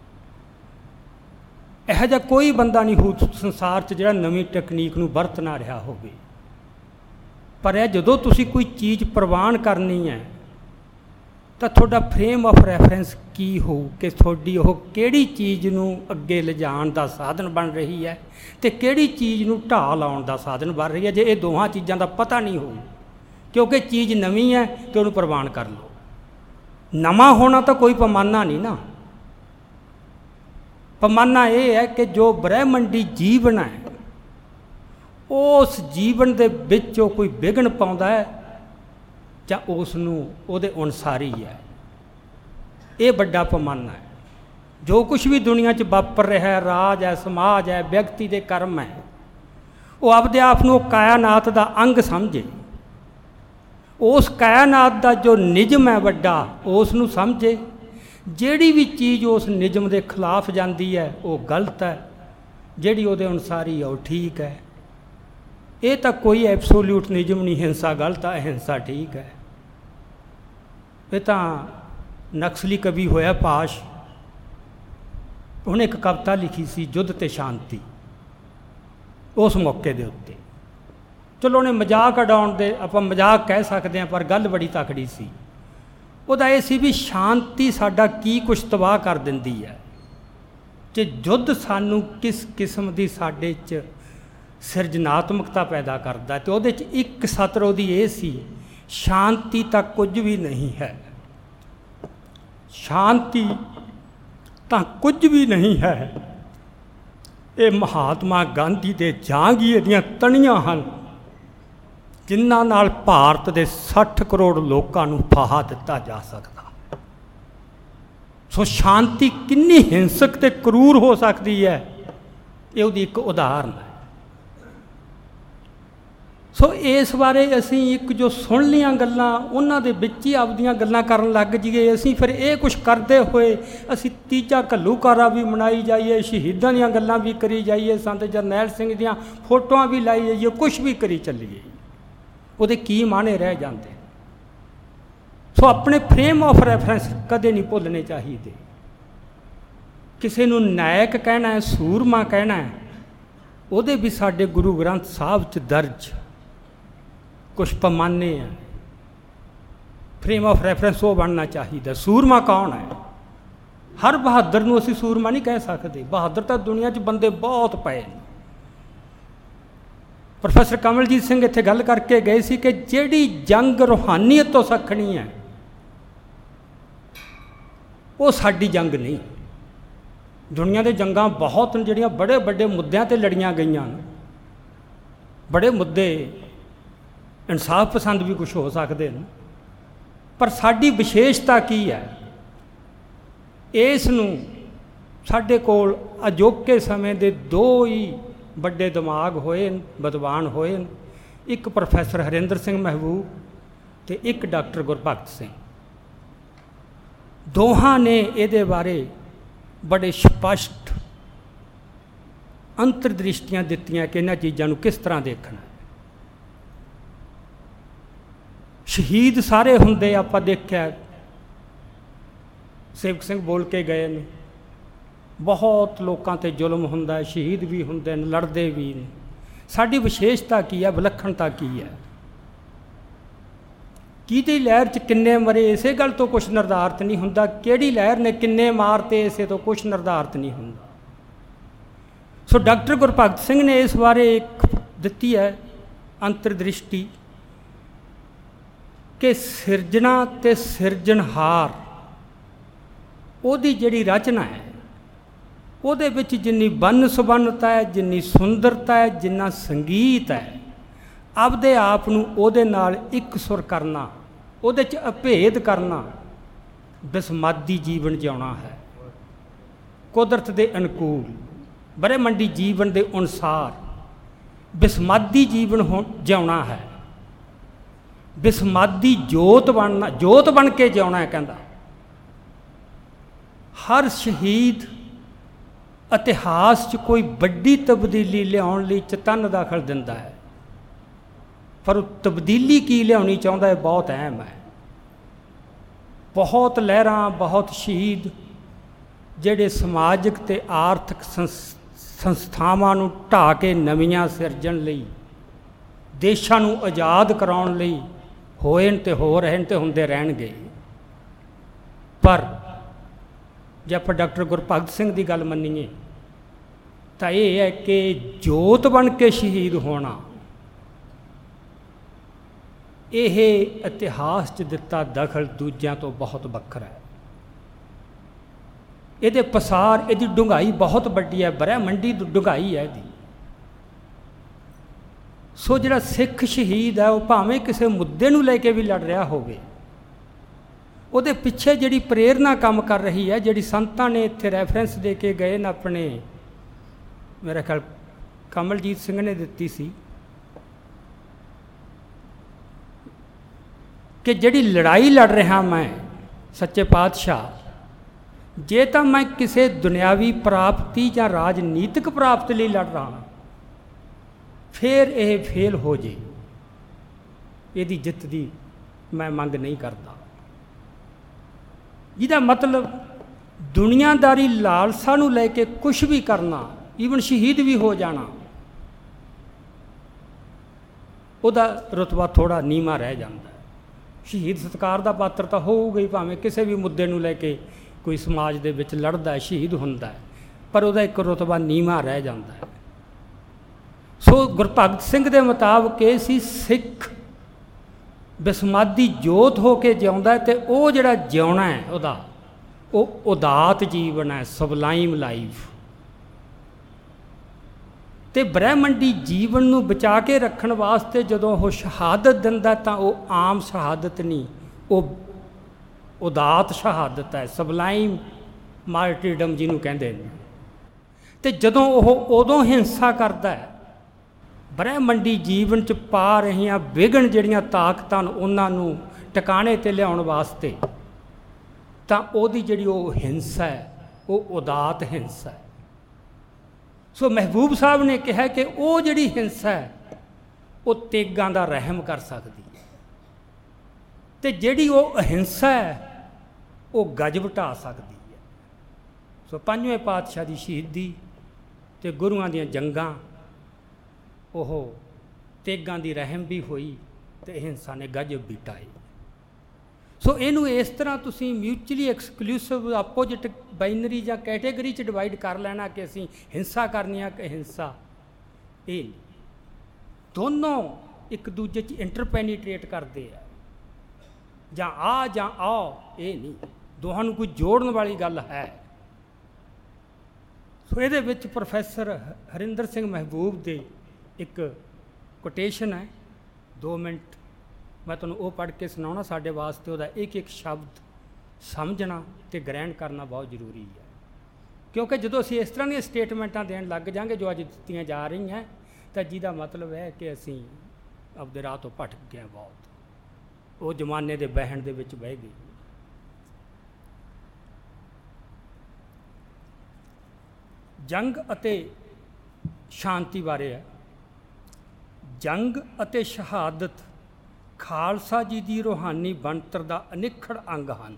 ਇਹੋ ਜਿਹਾ ਕੋਈ ਬੰਦਾ ਨਹੀਂ ਹੋ ਸੰਸਾਰ 'ਚ ਜਿਹੜਾ ਨਵੀਂ ਟੈਕਨੀਕ ਨੂੰ ਵਰਤ ਨਾ ਰਿਹਾ ਹੋਵੇ। ਪਰ ਇਹ ਜਦੋਂ ਤੁਸੀਂ ਕੋਈ ਚੀਜ਼ ਪ੍ਰਵਾਨ ਕਰਨੀ ਹੈ ਤਾਂ ਤੁਹਾਡਾ ਫਰੇਮ ਆਫ ਰੈਫਰੈਂਸ ਕੀ ਹੋਊ ਕਿ ਤੁਹਾਡੀ ਉਹ ਕਿਹੜੀ ਚੀਜ਼ ਨੂੰ ਅੱਗੇ ਲਿਜਾਣ ਦਾ ਸਾਧਨ ਬਣ ਰਹੀ ਹੈ ਅਤੇ ਕਿਹੜੀ ਚੀਜ਼ ਨੂੰ ਢਾਹ ਲਾਉਣ ਦਾ ਸਾਧਨ ਬਣ ਰਹੀ ਹੈ। ਜੇ ਇਹ ਦੋਹਾਂ ਚੀਜ਼ਾਂ ਦਾ ਪਤਾ ਨਹੀਂ ਹੋਊ, ਕਿਉਂਕਿ ਚੀਜ਼ ਨਵੀਂ ਹੈ ਅਤੇ ਉਹਨੂੰ ਪ੍ਰਵਾਨ ਕਰ ਲਓ। ਨਵਾਂ ਹੋਣਾ ਤਾਂ ਕੋਈ ਪੈਮਾਨਾ ਨਹੀਂ ਨਾ। ਪੈਮਾਨਾ ਇਹ ਹੈ ਕਿ ਜੋ ਬ੍ਰਹਿਮੰਡੀ ਜੀਵਨ ਹੈ, ਉਸ ਜੀਵਨ ਦੇ ਵਿੱਚ ਉਹ ਕੋਈ ਵਿਘਨ ਪਾਉਂਦਾ ਹੈ ਜਾਂ ਉਸ ਨੂੰ ਉਹਦੇ ਅਨੁਸਾਰੀ ਹੈ। ਇਹ ਵੱਡਾ ਪੈਮਾਨਾ ਹੈ। ਜੋ ਕੁਛ ਵੀ ਦੁਨੀਆ 'ਚ ਵਾਪਰ ਰਿਹਾ ਹੈ, ਰਾਜ ਹੈ, ਸਮਾਜ ਹੈ, ਵਿਅਕਤੀ ਦੇ ਕਰਮ ਹੈ, ਉਹ ਆਪਦੇ ਆਪ ਨੂੰ ਕਾਇਨਾਤ ਦਾ ਅੰਗ ਸਮਝੇ। ਉਸ ਕਾਇਨਾਤ ਦਾ ਜੋ ਨਿਯਮ ਹੈ ਵੱਡਾ, ਉਸ ਨੂੰ ਸਮਝੇ। ਜਿਹੜੀ ਵੀ ਚੀਜ਼ ਉਸ ਨਿਯਮ ਦੇ ਖਿਲਾਫ ਜਾਂਦੀ ਹੈ ਉਹ ਗਲਤ ਹੈ, ਜਿਹੜੀ ਉਹਦੇ ਅਨੁਸਾਰੀ ਹੈ ਉਹ ਠੀਕ ਹੈ। ਇਹ ਤਾਂ ਕੋਈ ਐਬਸੋਲਿਊਟ ਨਿਯਮ ਨਹੀਂ, ਹਿੰਸਾ ਗਲਤ ਹੈ, ਅਹਿੰਸਾ ਠੀਕ ਹੈ। ਇਹ ਤਾਂ ਨਕਸਲੀ ਕਵੀ ਹੋਇਆ ਪਾਸ਼, ਉਹਨੇ ਇੱਕ ਕਵਿਤਾ ਲਿਖੀ ਸੀ ਯੁੱਧ ਅਤੇ ਸ਼ਾਂਤੀ। ਉਸ ਮੌਕੇ ਦੇ ਉੱਤੇ ਚਲੋ ਉਹਨੇ ਮਜ਼ਾਕ ਉਡਾਉਣ ਦੇ, ਆਪਾਂ ਮਜ਼ਾਕ ਕਹਿ ਸਕਦੇ ਹਾਂ, ਪਰ ਗੱਲ ਬੜੀ ਤਕੜੀ ਸੀ। ਉਹਦਾ ਇਹ ਸੀ ਵੀ ਸ਼ਾਂਤੀ ਸਾਡਾ ਕੀ ਕੁਛ ਤਬਾਹ ਕਰ ਦਿੰਦੀ ਹੈ, ਅਤੇ ਯੁੱਧ ਸਾਨੂੰ ਕਿਸ ਕਿਸਮ ਦੀ ਸਾਡੇ 'ਚ ਸਿਰਜਨਾਤਮਕਤਾ ਪੈਦਾ ਕਰਦਾ। ਅਤੇ ਉਹਦੇ 'ਚ ਇੱਕ ਸਤਰ ਉਹਦੀ ਇਹ ਸੀ, ਸ਼ਾਂਤੀ ਤਾਂ ਕੁਝ ਵੀ ਨਹੀਂ ਹੈ, ਸ਼ਾਂਤੀ ਤਾਂ ਕੁਝ ਵੀ ਨਹੀਂ ਹੈ। ਇਹ ਮਹਾਤਮਾ ਗਾਂਧੀ ਦੇ ਜਹਾਂਗੀਰ ਦੀਆਂ ਤਣੀਆਂ ਹਨ, ਜਿਨ੍ਹਾਂ ਨਾਲ ਭਾਰਤ ਦੇ ਸੱਠ ਕਰੋੜ ਲੋਕਾਂ ਨੂੰ ਫਾਹਾ ਦਿੱਤਾ ਜਾ ਸਕਦਾ। ਸੋ ਸ਼ਾਂਤੀ ਕਿੰਨੀ ਹਿੰਸਕ ਅਤੇ ਕਰੂਰ ਹੋ ਸਕਦੀ ਹੈ, ਇਹ ਉਹਦੀ ਇੱਕ ਉਦਾਹਰਨ ਹੈ। ਸੋ ਇਸ ਬਾਰੇ ਅਸੀਂ ਇੱਕ ਜੋ ਸੁਣ ਲਈਆਂ ਗੱਲਾਂ ਉਹਨਾਂ ਦੇ ਵਿੱਚ ਹੀ ਆਪਦੀਆਂ ਗੱਲਾਂ ਕਰਨ ਲੱਗ ਜਾਈਏ, ਅਸੀਂ ਫਿਰ ਇਹ ਕੁਛ ਕਰਦੇ ਹੋਏ ਅਸੀਂ ਤੀਜਾ ਘੱਲੂਘਾਰਾ ਵੀ ਮਨਾਈ ਜਾਈਏ, ਸ਼ਹੀਦਾਂ ਦੀਆਂ ਗੱਲਾਂ ਵੀ ਕਰੀ ਜਾਈਏ, ਸੰਤ ਜਰਨੈਲ ਸਿੰਘ ਦੀਆਂ ਫੋਟੋਆਂ ਵੀ ਲਾਈ ਜਾਈਏ, ਕੁਛ ਵੀ ਕਰੀ ਚੱਲੀਏ, ਉਹਦੇ ਕੀ ਮਾਣੇ ਰਹਿ ਜਾਂਦੇ। ਸੋ ਆਪਣੇ ਫਰੇਮ ਆਫ ਰੈਫਰੈਂਸ ਕਦੇ ਨਹੀਂ ਭੁੱਲਣੇ ਚਾਹੀਦੇ। ਕਿਸੇ ਨੂੰ ਨਾਇਕ ਕਹਿਣਾ, ਸੂਰਮਾ ਕਹਿਣਾ, ਉਹਦੇ ਵੀ ਸਾਡੇ ਗੁਰੂ ਗ੍ਰੰਥ ਸਾਹਿਬ 'ਚ ਦਰਜ ਕੁਛ ਪੈਮਾਨੇ ਆ। ਫਰੇਮ ਆਫ ਰੈਫਰੈਂਸ ਉਹ ਬਣਨਾ ਚਾਹੀਦਾ। ਸੂਰਮਾ ਕੌਣ ਹੈ? ਹਰ ਬਹਾਦਰ ਨੂੰ ਅਸੀਂ ਸੂਰਮਾ ਨਹੀਂ ਕਹਿ ਸਕਦੇ। ਬਹਾਦਰ ਤਾਂ ਦੁਨੀਆ 'ਚ ਬੰਦੇ ਬਹੁਤ ਪਏ ਨੇ। ਪ੍ਰੋਫੈਸਰ ਕਮਲਜੀਤ ਸਿੰਘ ਇੱਥੇ ਗੱਲ ਕਰਕੇ ਗਏ ਸੀ ਕਿ ਜਿਹੜੀ ਜੰਗ ਰੂਹਾਨੀਅਤ ਤੋਂ ਸੱਖਣੀ ਹੈ ਉਹ ਸਾਡੀ ਜੰਗ ਨਹੀਂ। ਦੁਨੀਆ ਦੇ ਜੰਗਾਂ ਬਹੁਤ ਨੇ ਜਿਹੜੀਆਂ ਬੜੇ ਵੱਡੇ ਮੁੱਦਿਆਂ 'ਤੇ ਲੜੀਆਂ ਗਈਆਂ ਨੇ। ਬੜੇ ਮੁੱਦੇ ਇਨਸਾਫ ਪਸੰਦ ਵੀ ਕੁਛ ਹੋ ਸਕਦੇ ਨੇ, ਪਰ ਸਾਡੀ ਵਿਸ਼ੇਸ਼ਤਾ ਕੀ ਹੈ? ਇਸ ਨੂੰ ਸਾਡੇ ਕੋਲ ਅਜੋਕੇ ਸਮੇਂ ਦੇ ਦੋ ਹੀ ਵੱਡੇ ਦਿਮਾਗ ਹੋਏ, ਵਿਦਵਾਨ ਹੋਏ ਨੇ। ਇੱਕ ਪ੍ਰੋਫੈਸਰ ਹਰਿੰਦਰ ਸਿੰਘ ਮਹਿਬੂਬ ਅਤੇ ਇੱਕ ਡਾਕਟਰ ਗੁਰਭਗਤ ਸਿੰਘ। ਦੋਹਾਂ ਨੇ ਇਹਦੇ ਬਾਰੇ ਬੜੇ ਸਪਸ਼ਟ ਅੰਤਰਦ੍ਰਿਸ਼ਟੀਆਂ ਦਿੱਤੀਆਂ ਕਿ ਇਹਨਾਂ ਚੀਜ਼ਾਂ ਨੂੰ ਕਿਸ ਤਰ੍ਹਾਂ ਦੇਖਣਾ। ਸ਼ਹੀਦ ਸਾਰੇ ਹੁੰਦੇ, ਆਪਾਂ ਦੇਖਿਆ ਸੇਵਕ ਸਿੰਘ ਬੋਲ ਕੇ ਗਏ ਨੇ, ਬਹੁਤ ਲੋਕਾਂ 'ਤੇ ਜ਼ੁਲਮ ਹੁੰਦਾ ਹੈ, ਸ਼ਹੀਦ ਵੀ ਹੁੰਦੇ ਨੇ, ਲੜਦੇ ਵੀ ਨੇ। ਸਾਡੀ ਵਿਸ਼ੇਸ਼ਤਾ ਕੀ ਹੈ? ਵਿਲੱਖਣਤਾ ਕੀ ਹੈ? ਕਿਹਦੀ ਲਹਿਰ 'ਚ ਕਿੰਨੇ ਮਰੇ ਇਸੇ ਗੱਲ ਤੋਂ ਕੁਛ ਨਿਰਧਾਰਿਤ ਨਹੀਂ ਹੁੰਦਾ। ਕਿਹੜੀ ਲਹਿਰ ਨੇ ਕਿੰਨੇ ਮਾਰਤੇ ਇਸੇ ਤੋਂ ਕੁਛ ਨਿਰਧਾਰਿਤ ਨਹੀਂ ਹੁੰਦਾ। ਸੋ ਡਾਕਟਰ ਗੁਰਭਗਤ ਸਿੰਘ ਨੇ ਇਸ ਬਾਰੇ ਇੱਕ ਦਿੱਤੀ ਹੈ ਅੰਤਰਦ੍ਰਿਸ਼ਟੀ ਕਿ ਸਿਰਜਣਾ ਅਤੇ ਸਿਰਜਣਹਾਰ ਉਹਦੀ ਜਿਹੜੀ ਰਚਨਾ ਹੈ ਉਹਦੇ ਵਿੱਚ ਜਿੰਨੀ ਬੰਨ ਸੁਬੰਨਤਾ ਹੈ, ਜਿੰਨੀ ਸੁੰਦਰਤਾ ਹੈ, ਜਿੰਨਾ ਸੰਗੀਤ ਹੈ, ਆਪਦੇ ਆਪ ਨੂੰ ਉਹਦੇ ਨਾਲ ਇੱਕ ਸੁਰ ਕਰਨਾ, ਉਹਦੇ 'ਚ ਅਭੇਦ ਕਰਨਾ, ਬਿਸਮਾਦੀ ਜੀਵਨ ਜਿਉਣਾ ਹੈ। ਕੁਦਰਤ ਦੇ ਅਨੁਕੂਲ ਬ੍ਰਹਿਮੰਡੀ ਜੀਵਨ ਦੇ ਅਨੁਸਾਰ ਬਿਸਮਾਦੀ ਜੀਵਨ ਹੋ ਜਿਉਣਾ ਹੈ। ਬਿਸਮਾਦੀ ਜੋਤ ਬਣਨਾ, ਜੋਤ ਬਣ ਕੇ ਜਿਉਣਾ ਹੈ। ਕਹਿੰਦਾ ਹਰ ਸ਼ਹੀਦ ਇਤਿਹਾਸ 'ਚ ਕੋਈ ਵੱਡੀ ਤਬਦੀਲੀ ਲਿਆਉਣ ਲਈ ਚਤੰਨ ਦਾਖਲ ਦਿੰਦਾ ਹੈ, ਪਰ ਉਹ ਤਬਦੀਲੀ ਕੀ ਲਿਆਉਣੀ ਚਾਹੁੰਦਾ ਹੈ ਬਹੁਤ ਅਹਿਮ ਹੈ। ਬਹੁਤ ਲਹਿਰਾਂ, ਬਹੁਤ ਸ਼ਹੀਦ ਜਿਹੜੇ ਸਮਾਜਿਕ ਅਤੇ ਆਰਥਿਕ ਸੰਸ ਸੰਸਥਾਵਾਂ ਨੂੰ ਢਾਹ ਕੇ ਨਵੀਆਂ ਸਿਰਜਣ ਲਈ, ਦੇਸ਼ਾਂ ਨੂੰ ਆਜ਼ਾਦ ਕਰਾਉਣ ਲਈ ਹੋਏ ਨੇ ਅਤੇ ਹੋ ਰਹੇ ਨੇ ਅਤੇ ਹੁੰਦੇ ਰਹਿਣਗੇ। ਪਰ ਜੇ ਆਪਾਂ ਡਾਕਟਰ ਗੁਰਭਗਤ ਸਿੰਘ ਦੀ ਗੱਲ ਮੰਨੀਏ ਤਾਂ ਇਹ ਹੈ ਕਿ ਜੋਤ ਬਣ ਕੇ ਸ਼ਹੀਦ ਹੋਣਾ ਇਹ ਇਤਿਹਾਸ 'ਚ ਦਿੱਤਾ ਦਖਲ ਦੂਜਿਆਂ ਤੋਂ ਬਹੁਤ ਵੱਖਰਾ ਹੈ। ਇਹਦੇ ਪਸਾਰ, ਇਹਦੀ ਡੂੰਘਾਈ ਬਹੁਤ ਵੱਡੀ ਹੈ, ਬ੍ਰਹਿਮੰਡੀ ਡੂੰਘਾਈ ਹੈ ਇਹਦੀ। ਸੋ ਜਿਹੜਾ ਸਿੱਖ ਸ਼ਹੀਦ ਹੈ ਉਹ ਭਾਵੇਂ ਕਿਸੇ ਮੁੱਦੇ ਨੂੰ ਲੈ ਕੇ ਵੀ ਲੜ ਰਿਹਾ ਹੋਵੇ, ਉਹਦੇ ਪਿੱਛੇ ਜਿਹੜੀ ਪ੍ਰੇਰਨਾ ਕੰਮ ਕਰ ਰਹੀ ਹੈ, ਜਿਹੜੀ ਸੰਤਾਂ ਨੇ ਇੱਥੇ ਰੈਫਰੈਂਸ ਦੇ ਕੇ ਗਏ ਨੇ ਆਪਣੇ, ਮੇਰਾ ਖਿਆਲ ਕਮਲਜੀਤ ਸਿੰਘ ਨੇ ਦਿੱਤੀ ਸੀ ਕਿ ਜਿਹੜੀ ਲੜਾਈ ਲੜ ਰਿਹਾ ਮੈਂ ਸੱਚੇ ਪਾਤਸ਼ਾਹ, ਜੇ ਤਾਂ ਮੈਂ ਕਿਸੇ ਦੁਨਿਆਵੀ ਪ੍ਰਾਪਤੀ ਜਾਂ ਰਾਜਨੀਤਿਕ ਪ੍ਰਾਪਤੀ ਲਈ ਲੜ ਰਹਾ ਫਿਰ ਇਹ ਫੇਲ ਹੋ ਜੇ, ਇਹਦੀ ਜਿੱਤ ਦੀ ਮੈਂ ਮੰਗ ਨਹੀਂ ਕਰਦਾ। ਜਿਹਦਾ ਮਤਲਬ ਦੁਨੀਆਦਾਰੀ ਲਾਲਸਾ ਨੂੰ ਲੈ ਕੇ ਕੁਛ ਵੀ ਕਰਨਾ, ਈਵਨ ਸ਼ਹੀਦ ਵੀ ਹੋ ਜਾਣਾ, ਉਹਦਾ ਰੁਤਬਾ ਥੋੜ੍ਹਾ ਨੀਵਾਂ ਰਹਿ ਜਾਂਦਾ। ਸ਼ਹੀਦ ਸਤਿਕਾਰ ਦਾ ਪਾਤਰ ਤਾਂ ਹੋਊਗਾ ਹੀ, ਭਾਵੇਂ ਕਿਸੇ ਵੀ ਮੁੱਦੇ ਨੂੰ ਲੈ ਕੇ ਕੋਈ ਸਮਾਜ ਦੇ ਵਿੱਚ ਲੜਦਾ, ਸ਼ਹੀਦ ਹੁੰਦਾ ਹੈ, ਪਰ ਉਹਦਾ ਇੱਕ ਰੁਤਬਾ ਨੀਵਾਂ ਰਹਿ ਜਾਂਦਾ ਹੈ। ਸੋ ਗੁਰਭਗਤ ਸਿੰਘ ਦੇ ਮੁਤਾਬਕ ਇਹ ਸੀ, ਸਿੱਖ ਬਿਸਮਾਦੀ ਜੋਤ ਹੋ ਕੇ ਜਿਉਂਦਾ ਅਤੇ ਉਹ ਜਿਹੜਾ ਜਿਉਣਾ ਹੈ ਉਹਦਾ ਉਹ ਉਦਾਤ ਜੀਵਨ ਹੈ, ਸਬਲਾਈਮ ਲਾਈਫ। ਅਤੇ ਬ੍ਰਹਿਮੰਡੀ ਜੀਵਨ ਨੂੰ ਬਚਾ ਕੇ ਰੱਖਣ ਵਾਸਤੇ ਜਦੋਂ ਉਹ ਸ਼ਹਾਦਤ ਦਿੰਦਾ ਤਾਂ ਉਹ ਆਮ ਸ਼ਹਾਦਤ ਨਹੀਂ, ਉਹ ਉਦਾਤ ਸ਼ਹਾਦਤ ਹੈ, ਸਬਲਾਈਮ ਮਾਰਟੀਰਡਮ ਜਿਹਨੂੰ ਕਹਿੰਦੇ ਨੇ। ਅਤੇ ਜਦੋਂ ਉਹ ਉਦੋਂ ਹਿੰਸਾ ਕਰਦਾ ਹੈ, ਬ੍ਰਹਿਮੰਡੀ ਜੀਵਨ 'ਚ ਪਾ ਰਹੀਆਂ ਵਿਘਨ ਜਿਹੜੀਆਂ ਤਾਕਤਾਂ ਨੂੰ ਉਹਨਾਂ ਨੂੰ ਟਿਕਾਣੇ 'ਤੇ ਲਿਆਉਣ ਵਾਸਤੇ, ਤਾਂ ਉਹਦੀ ਜਿਹੜੀ ਉਹ ਹਿੰਸਾ ਹੈ ਉਹ ਉਦਾਤ ਹਿੰਸਾ ਹੈ। ਸੋ ਮਹਿਬੂਬ ਸਾਹਿਬ ਨੇ ਕਿਹਾ ਕਿ ਉਹ ਜਿਹੜੀ ਹਿੰਸਾ ਹੈ ਉਹ ਤੇਗਾਂ ਦਾ ਰਹਿਮ ਕਰ ਸਕਦੀ ਹੈ, ਅਤੇ ਜਿਹੜੀ ਉਹ ਅਹਿੰਸਾ ਹੈ ਉਹ ਗਜਬ ਢਾ ਸਕਦੀ ਹੈ। ਸੋ ਪੰਜਵੇਂ ਪਾਤਸ਼ਾਹ ਦੀ ਸ਼ਹੀਦੀ ਅਤੇ ਗੁਰੂਆਂ ਦੀਆਂ ਜੰਗਾਂ, ਉਹ ਤੇਗਾਂ ਦੀ ਰਹਿਮ ਵੀ ਹੋਈ ਅਤੇ ਹਿੰਸਾ ਨੇ ਗਜਬ ਵੀ ਢਾਏ। ਸੋ ਇਹਨੂੰ ਇਸ ਤਰ੍ਹਾਂ ਤੁਸੀਂ ਮਿਊਚੁਅਲੀ ਐਕਸਕਲੂਸਿਵ ਆਪੋਜਿਟ ਬਾਈਨਰੀ ਜਾਂ ਕੈਟੇਗਰੀ 'ਚ ਡਿਵਾਈਡ ਕਰ ਲੈਣਾ ਕਿ ਅਸੀਂ ਹਿੰਸਾ ਕਰਨੀ ਆ ਕਿ ਹਿੰਸਾ, ਇਹ ਨਹੀਂ। ਦੋਨੋਂ ਇੱਕ ਦੂਜੇ 'ਚ ਇੰਟਰਪੈਨੀਟਰੇਟ ਕਰਦੇ ਆ, ਜਾਂ ਆ ਜਾਂ ਆਓ, ਇਹ ਨਹੀਂ। ਦੋਹਾਂ ਨੂੰ ਕੋਈ ਜੋੜਨ ਵਾਲੀ ਗੱਲ ਹੈ। ਸੋ ਇਹਦੇ ਵਿੱਚ ਪ੍ਰੋਫੈਸਰ ਹਰਿੰਦਰ ਸਿੰਘ ਮਹਿਬੂਬ ਦੇ ਇੱਕ ਕੋਟੇਸ਼ਨ ਹੈ, ਦੋ ਮਿੰਟ ਮੈਂ ਤੁਹਾਨੂੰ ਉਹ ਪੜ੍ਹ ਕੇ ਸੁਣਾਉਣਾ। ਸਾਡੇ ਵਾਸਤੇ ਉਹਦਾ ਇੱਕ ਇੱਕ ਸ਼ਬਦ ਸਮਝਣਾ ਅਤੇ ਗ੍ਰਹਿਣ ਕਰਨਾ ਬਹੁਤ ਜ਼ਰੂਰੀ ਹੈ, ਕਿਉਂਕਿ ਜਦੋਂ ਅਸੀਂ ਇਸ ਤਰ੍ਹਾਂ ਦੀਆਂ ਸਟੇਟਮੈਂਟਾਂ ਦੇਣ ਲੱਗ ਜਾਂਗੇ ਜੋ ਅੱਜ ਦਿੱਤੀਆਂ ਜਾ ਰਹੀਆਂ, ਤਾਂ ਜਿਹਦਾ ਮਤਲਬ ਹੈ ਕਿ ਅਸੀਂ ਆਪਦੇ ਰਾਹ ਤੋਂ ਭਟਕ ਗਏ ਹਾਂ, ਬਹੁਤ ਉਹ ਜ਼ਮਾਨੇ ਦੇ ਬਹਿਣ ਦੇ ਵਿੱਚ ਬਹਿ ਗਏ। ਜੰਗ ਅਤੇ ਸ਼ਾਂਤੀ ਬਾਰੇ ਹੈ। ਜੰਗ ਅਤੇ ਸ਼ਹਾਦਤ ਖਾਲਸਾ ਜੀ ਦੀ ਰੂਹਾਨੀ ਬਣਤਰ ਦਾ ਅਨਿੱਖੜ ਅੰਗ ਹਨ।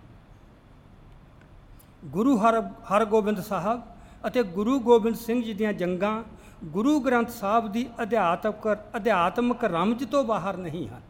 ਗੁਰੂ ਹਰ ਹਰਗੋਬਿੰਦ ਸਾਹਿਬ ਅਤੇ ਗੁਰੂ ਗੋਬਿੰਦ ਸਿੰਘ ਜੀ ਦੀਆਂ ਜੰਗਾਂ ਗੁਰੂ ਗ੍ਰੰਥ ਸਾਹਿਬ ਦੀ ਅਧਿਆਤਮਕ ਅਧਿਆਤਮਕ ਰਮਜ ਤੋਂ ਬਾਹਰ ਨਹੀਂ ਹਨ।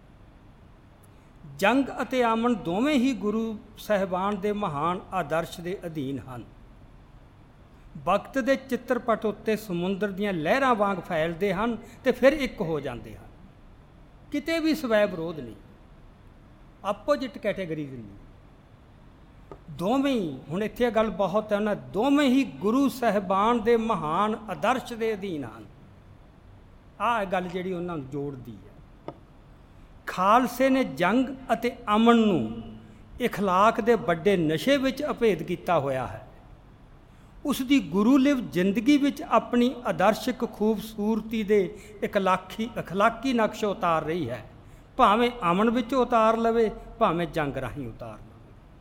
ਜੰਗ ਅਤੇ ਆਮਨ ਦੋਵੇਂ ਹੀ ਗੁਰੂ ਸਾਹਿਬਾਨ ਦੇ ਮਹਾਨ ਆਦਰਸ਼ ਦੇ ਅਧੀਨ ਹਨ। ਵਕਤ ਦੇ ਚਿੱਤਰਪਟ ਉੱਤੇ ਸਮੁੰਦਰ ਦੀਆਂ ਲਹਿਰਾਂ ਵਾਂਗ ਫੈਲਦੇ ਹਨ ਅਤੇ ਫਿਰ ਇੱਕ ਹੋ ਜਾਂਦੇ ਹਨ। ਕਿਤੇ ਵੀ ਸਵੈ ਵਿਰੋਧ ਨਹੀਂ, ਆਪੋਜਿਟ ਕੈਟੇਗਰੀਜ਼ ਨਹੀਂ। ਦੋਵੇਂ ਹੀ, ਹੁਣ ਇੱਥੇ ਗੱਲ ਬਹੁਤ ਹੈ ਨਾ, ਦੋਵੇਂ ਹੀ ਗੁਰੂ ਸਾਹਿਬਾਨ ਦੇ ਮਹਾਨ ਆਦਰਸ਼ ਦੇ ਅਧੀਨ ਹਨ। ਆਹ ਗੱਲ ਜਿਹੜੀ ਉਹਨਾਂ ਨੂੰ ਜੋੜਦੀ ਹੈ। ਖਾਲਸੇ ਨੇ ਜੰਗ ਅਤੇ ਅਮਨ ਨੂੰ ਇਖਲਾਕ ਦੇ ਵੱਡੇ ਨਸ਼ੇ ਵਿੱਚ ਅਭੇਦ ਕੀਤਾ ਹੋਇਆ ਹੈ। ਉਸ ਦੀ ਗੁਰੂ ਲਿਵ ਜ਼ਿੰਦਗੀ ਵਿੱਚ ਆਪਣੀ ਆਦਰਸ਼ਕ ਖੂਬਸੂਰਤੀ ਦੇ ਇਖਲਾਕੀ ਅਖਲਾਕੀ ਨਕਸ਼ ਉਤਾਰ ਰਹੀ ਹੈ, ਭਾਵੇਂ ਅਮਨ ਵਿੱਚ ਉਤਾਰ ਲਵੇ, ਭਾਵੇਂ ਜੰਗ ਰਾਹੀਂ ਉਤਾਰ ਲਵੇ।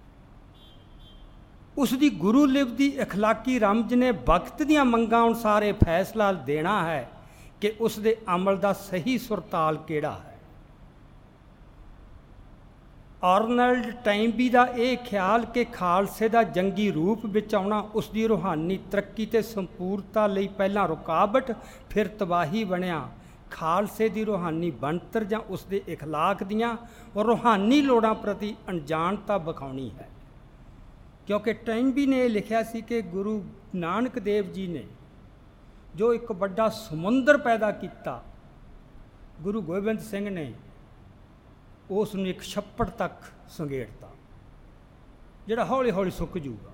ਉਸ ਦੀ ਗੁਰੂ ਲਿਵ ਦੀ ਇਖਲਾਕੀ ਰਮਜ ਨੇ ਵਕਤ ਦੀਆਂ ਮੰਗਾਂ ਅਨੁਸਾਰ ਇਹ ਫੈਸਲਾ ਦੇਣਾ ਹੈ ਕਿ ਉਸ ਦੇ ਅਮਲ ਦਾ ਸਹੀ ਸੁਰਤਾਲ ਕਿਹੜਾ ਹੈ। ਆਰਨਲਡ ਟਾਈਮਬੀ ਦਾ ਇਹ ਖਿਆਲ ਕਿ ਖਾਲਸੇ ਦਾ ਜੰਗੀ ਰੂਪ ਵਿੱਚ ਆਉਣਾ ਉਸ ਦੀ ਰੂਹਾਨੀ ਤਰੱਕੀ ਅਤੇ ਸੰਪੂਰਨਤਾ ਲਈ ਪਹਿਲਾਂ ਰੁਕਾਵਟ ਫਿਰ ਤਬਾਹੀ ਬਣਿਆ, ਖਾਲਸੇ ਦੀ ਰੂਹਾਨੀ ਬਣਤਰ ਜਾਂ ਉਸ ਦੇ ਇਖਲਾਕ ਦੀਆਂ ਰੂਹਾਨੀ ਲੋੜਾਂ ਪ੍ਰਤੀ ਅਣਜਾਣਤਾ ਵਿਖਾਉਣੀ ਹੈ। ਕਿਉਂਕਿ ਟਾਈਮਬੀ ਨੇ ਇਹ ਲਿਖਿਆ ਸੀ ਕਿ ਗੁਰੂ ਨਾਨਕ ਦੇਵ ਜੀ ਨੇ ਜੋ ਇੱਕ ਵੱਡਾ ਸਮੁੰਦਰ ਪੈਦਾ ਕੀਤਾ, ਗੁਰੂ ਗੋਬਿੰਦ ਸਿੰਘ ਨੇ ਉਸ ਨੂੰ ਇੱਕ ਛੱਪੜ ਤੱਕ ਸੰਗੇੜਤਾ, ਜਿਹੜਾ ਹੌਲੀ ਹੌਲੀ ਸੁੱਕ ਜੂਗਾ।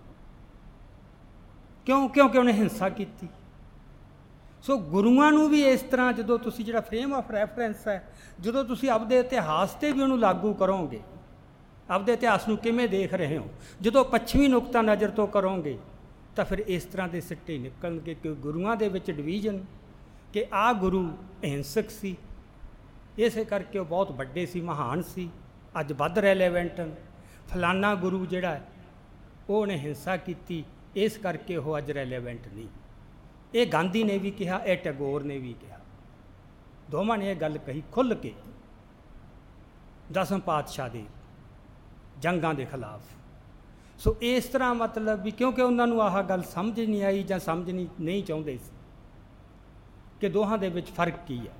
ਕਿਉਂ? ਕਿਉਂਕਿ ਉਹਨੇ ਹਿੰਸਾ ਕੀਤੀ। ਸੋ ਗੁਰੂਆਂ ਨੂੰ ਵੀ ਇਸ ਤਰ੍ਹਾਂ, ਜਦੋਂ ਤੁਸੀਂ ਜਿਹੜਾ ਫਰੇਮ ਆਫ ਰੈਫਰੈਂਸ ਹੈ, ਜਦੋਂ ਤੁਸੀਂ ਆਪਦੇ ਇਤਿਹਾਸ 'ਤੇ ਵੀ ਉਹਨੂੰ ਲਾਗੂ ਕਰੋਗੇ, ਆਪਦੇ ਇਤਿਹਾਸ ਨੂੰ ਕਿਵੇਂ ਦੇਖ ਰਹੇ ਹੋ, ਜਦੋਂ ਪੱਛਮੀ ਨੁਕਤਾ ਨਜ਼ਰ ਤੋਂ ਕਰੋਗੇ, ਤਾਂ ਫਿਰ ਇਸ ਤਰ੍ਹਾਂ ਦੇ ਸਿੱਟੇ ਨਿਕਲਣਗੇ ਕਿ ਗੁਰੂਆਂ ਦੇ ਵਿੱਚ ਡਿਵੀਜ਼ਨ, ਕਿ ਆਹ ਗੁਰੂ ਅਹਿੰਸਕ ਸੀ, ਇਸੇ ਕਰਕੇ ਉਹ ਬਹੁਤ ਵੱਡੇ ਸੀ, ਮਹਾਨ ਸੀ, ਅੱਜ ਵੱਧ ਰੈਲੇਵੈਂਟ ਹਨ। ਫਲਾਨਾ ਗੁਰੂ ਜਿਹੜਾ ਉਹਨੇ ਹਿੰਸਾ ਕੀਤੀ, ਇਸ ਕਰਕੇ ਉਹ ਅੱਜ ਰੈਲੇਵੈਂਟ ਨਹੀਂ। ਇਹ ਗਾਂਧੀ ਨੇ ਵੀ ਕਿਹਾ, ਇਹ ਟੈਗੋਰ ਨੇ ਵੀ ਕਿਹਾ, ਦੋਵਾਂ ਨੇ ਇਹ ਗੱਲ ਕਹੀ ਖੁੱਲ੍ਹ ਕੇ ਦਸਮ ਪਾਤਸ਼ਾਹ ਦੇ ਜੰਗਾਂ ਦੇ ਖਿਲਾਫ। ਸੋ ਇਸ ਤਰ੍ਹਾਂ ਮਤਲਬ ਵੀ ਕਿਉਂਕਿ ਉਹਨਾਂ ਨੂੰ ਆਹ ਗੱਲ ਸਮਝ ਨਹੀਂ ਆਈ ਜਾਂ ਸਮਝਣੀ ਨਹੀਂ ਚਾਹੁੰਦੇ ਸੀ ਕਿ ਦੋਹਾਂ ਦੇ ਵਿੱਚ ਫਰਕ ਕੀ ਹੈ।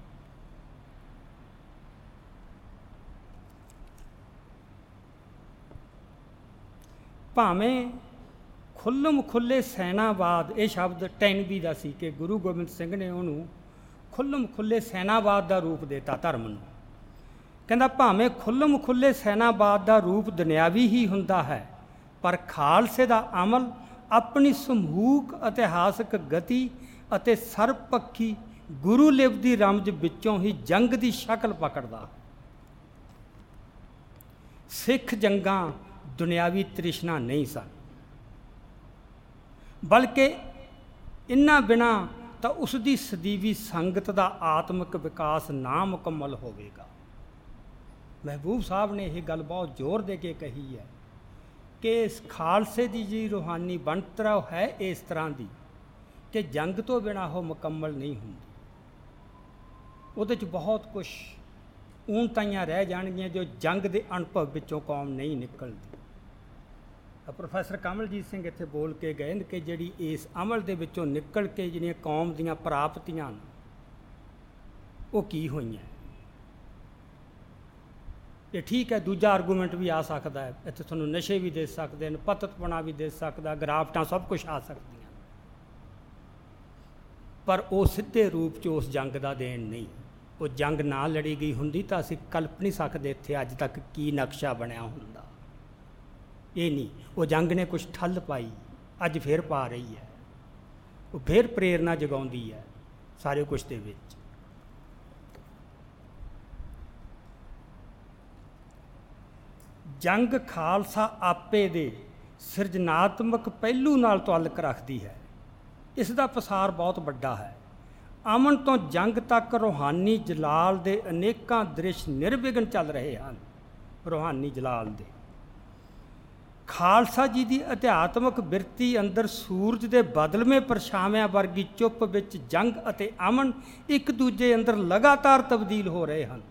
ਭਾਵੇਂ ਖੁੱਲ੍ਹਮ ਖੁੱਲ੍ਹੇ ਸੈਨਾਵਾਦ, ਇਹ ਸ਼ਬਦ ਟਾਈਮਬੀ ਦਾ ਸੀ ਕਿ ਗੁਰੂ ਗੋਬਿੰਦ ਸਿੰਘ ਨੇ ਉਹਨੂੰ ਖੁੱਲ੍ਹਮ ਖੁੱਲ੍ਹੇ ਸੈਨਾਵਾਦ ਦਾ ਰੂਪ ਦਿੱਤਾ ਧਰਮ ਨੂੰ। ਕਹਿੰਦਾ ਭਾਵੇਂ ਖੁੱਲ੍ਹਮ ਖੁੱਲ੍ਹੇ ਸੈਨਾਵਾਦ ਦਾ ਰੂਪ ਦੁਨਿਆਵੀ ਹੀ ਹੁੰਦਾ ਹੈ, ਪਰ ਖਾਲਸੇ ਦਾ ਅਮਲ ਆਪਣੀ ਸਮੂਹਕ ਇਤਿਹਾਸਕ ਗਤੀ ਅਤੇ ਸਰਬਪੱਖੀ ਗੁਰੂ ਲਿਵ ਦੀ ਰਮਜ ਵਿੱਚੋਂ ਹੀ ਜੰਗ ਦੀ ਸ਼ਕਲ ਪਕੜਦਾ। ਸਿੱਖ ਜੰਗਾਂ ਦੁਨਿਆਵੀ ਤ੍ਰਿਸ਼ਨਾ ਨਹੀਂ ਸਨ। ਬਲਕਿ ਇਹਨਾਂ ਬਿਨਾਂ ਤਾਂ ਉਸ ਦੀ ਸਦੀਵੀ ਸੰਗਤ ਦਾ ਆਤਮਿਕ ਵਿਕਾਸ ਨਾ ਮੁਕੰਮਲ ਹੋਵੇਗਾ। ਮਹਿਬੂਬ ਸਾਹਿਬ ਨੇ ਇਹ ਗੱਲ ਬਹੁਤ ਜ਼ੋਰ ਦੇ ਕੇ ਕਹੀ ਹੈ ਕਿ ਇਸ ਖਾਲਸੇ ਦੀ ਜਿਹੜੀ ਰੂਹਾਨੀ ਬਣਤਰ ਹੈ ਇਸ ਤਰ੍ਹਾਂ ਦੀ ਕਿ ਜੰਗ ਤੋਂ ਬਿਨਾਂ ਉਹ ਮੁਕੰਮਲ ਨਹੀਂ ਹੁੰਦੀ। ਉਹਦੇ 'ਚ ਬਹੁਤ ਕੁਛ ਊਣਤਾਈਆਂ ਰਹਿ ਜਾਣਗੀਆਂ ਜੋ ਜੰਗ ਦੇ ਅਨੁਭਵ ਵਿੱਚੋਂ ਕੌਮ ਨਹੀਂ ਨਿਕਲਦੀ। ਪ੍ਰੋਫੈਸਰ ਕਮਲਜੀਤ ਸਿੰਘ ਇੱਥੇ ਬੋਲ ਕੇ ਗਏ ਨੇ ਕਿ ਜਿਹੜੀ ਇਸ ਅਮਲ ਦੇ ਵਿੱਚੋਂ ਨਿਕਲ ਕੇ ਜਿਹੜੀਆਂ ਕੌਮ ਦੀਆਂ ਪ੍ਰਾਪਤੀਆਂ ਨੇ ਉਹ ਕੀ ਹੋਈਆਂ। ਇਹ ਠੀਕ ਹੈ, ਦੂਜਾ ਆਰਗੂਮੈਂਟ ਵੀ ਆ ਸਕਦਾ ਹੈ, ਇੱਥੇ ਤੁਹਾਨੂੰ ਨਸ਼ੇ ਵੀ ਦੇ ਸਕਦੇ ਨੇ, ਪਤਤਪਣਾ ਵੀ ਦੇ ਸਕਦਾ, ਗਿਰਾਵਟਾਂ ਸਭ ਕੁਛ ਆ ਸਕਦੀਆਂ, ਪਰ ਉਹ ਸਿੱਧੇ ਰੂਪ 'ਚ ਉਸ ਜੰਗ ਦਾ ਦੇਣ ਨਹੀਂ। ਉਹ ਜੰਗ ਨਾ ਲੜੀ ਗਈ ਹੁੰਦੀ ਤਾਂ ਅਸੀਂ ਕਲਪ ਨਹੀਂ ਸਕਦੇ ਇੱਥੇ ਅੱਜ ਤੱਕ ਕੀ ਨਕਸ਼ਾ ਬਣਿਆ ਹੁੰਦਾ। ਇਹ ਨਹੀਂ, ਉਹ ਜੰਗ ਨੇ ਕੁਛ ਠੱਲ ਪਾਈ, ਅੱਜ ਫਿਰ ਪਾ ਰਹੀ ਹੈ, ਉਹ ਫਿਰ ਪ੍ਰੇਰਨਾ ਜਗਾਉਂਦੀ ਹੈ ਸਾਰੇ ਕੁਛ ਦੇ ਵਿੱਚ। ਜੰਗ ਖਾਲਸਾ ਆਪੇ ਦੇ ਸਿਰਜਨਾਤਮਕ ਪਹਿਲੂ ਨਾਲ ਤਾਲੁਕ ਰੱਖਦੀ ਹੈ। ਇਸ ਦਾ ਪਸਾਰ ਬਹੁਤ ਵੱਡਾ ਹੈ। ਅਮਨ ਤੋਂ ਜੰਗ ਤੱਕ ਰੂਹਾਨੀ ਜਲਾਲ ਦੇ ਅਨੇਕਾਂ ਦ੍ਰਿਸ਼ ਨਿਰਵਿਘਨ ਚੱਲ ਰਹੇ ਹਨ। ਰੂਹਾਨੀ ਜਲਾਲ ਦੇ ਖਾਲਸਾ ਜੀ ਦੀ ਅਧਿਆਤਮਕ ਬਿਰਤੀ ਅੰਦਰ ਸੂਰਜ ਦੇ ਬਦਲਵੇਂ ਪਰਛਾਵਿਆਂ ਵਰਗੀ ਚੁੱਪ ਵਿੱਚ ਜੰਗ ਅਤੇ ਅਮਨ ਇੱਕ ਦੂਜੇ ਅੰਦਰ ਲਗਾਤਾਰ ਤਬਦੀਲ ਹੋ ਰਹੇ ਹਨ।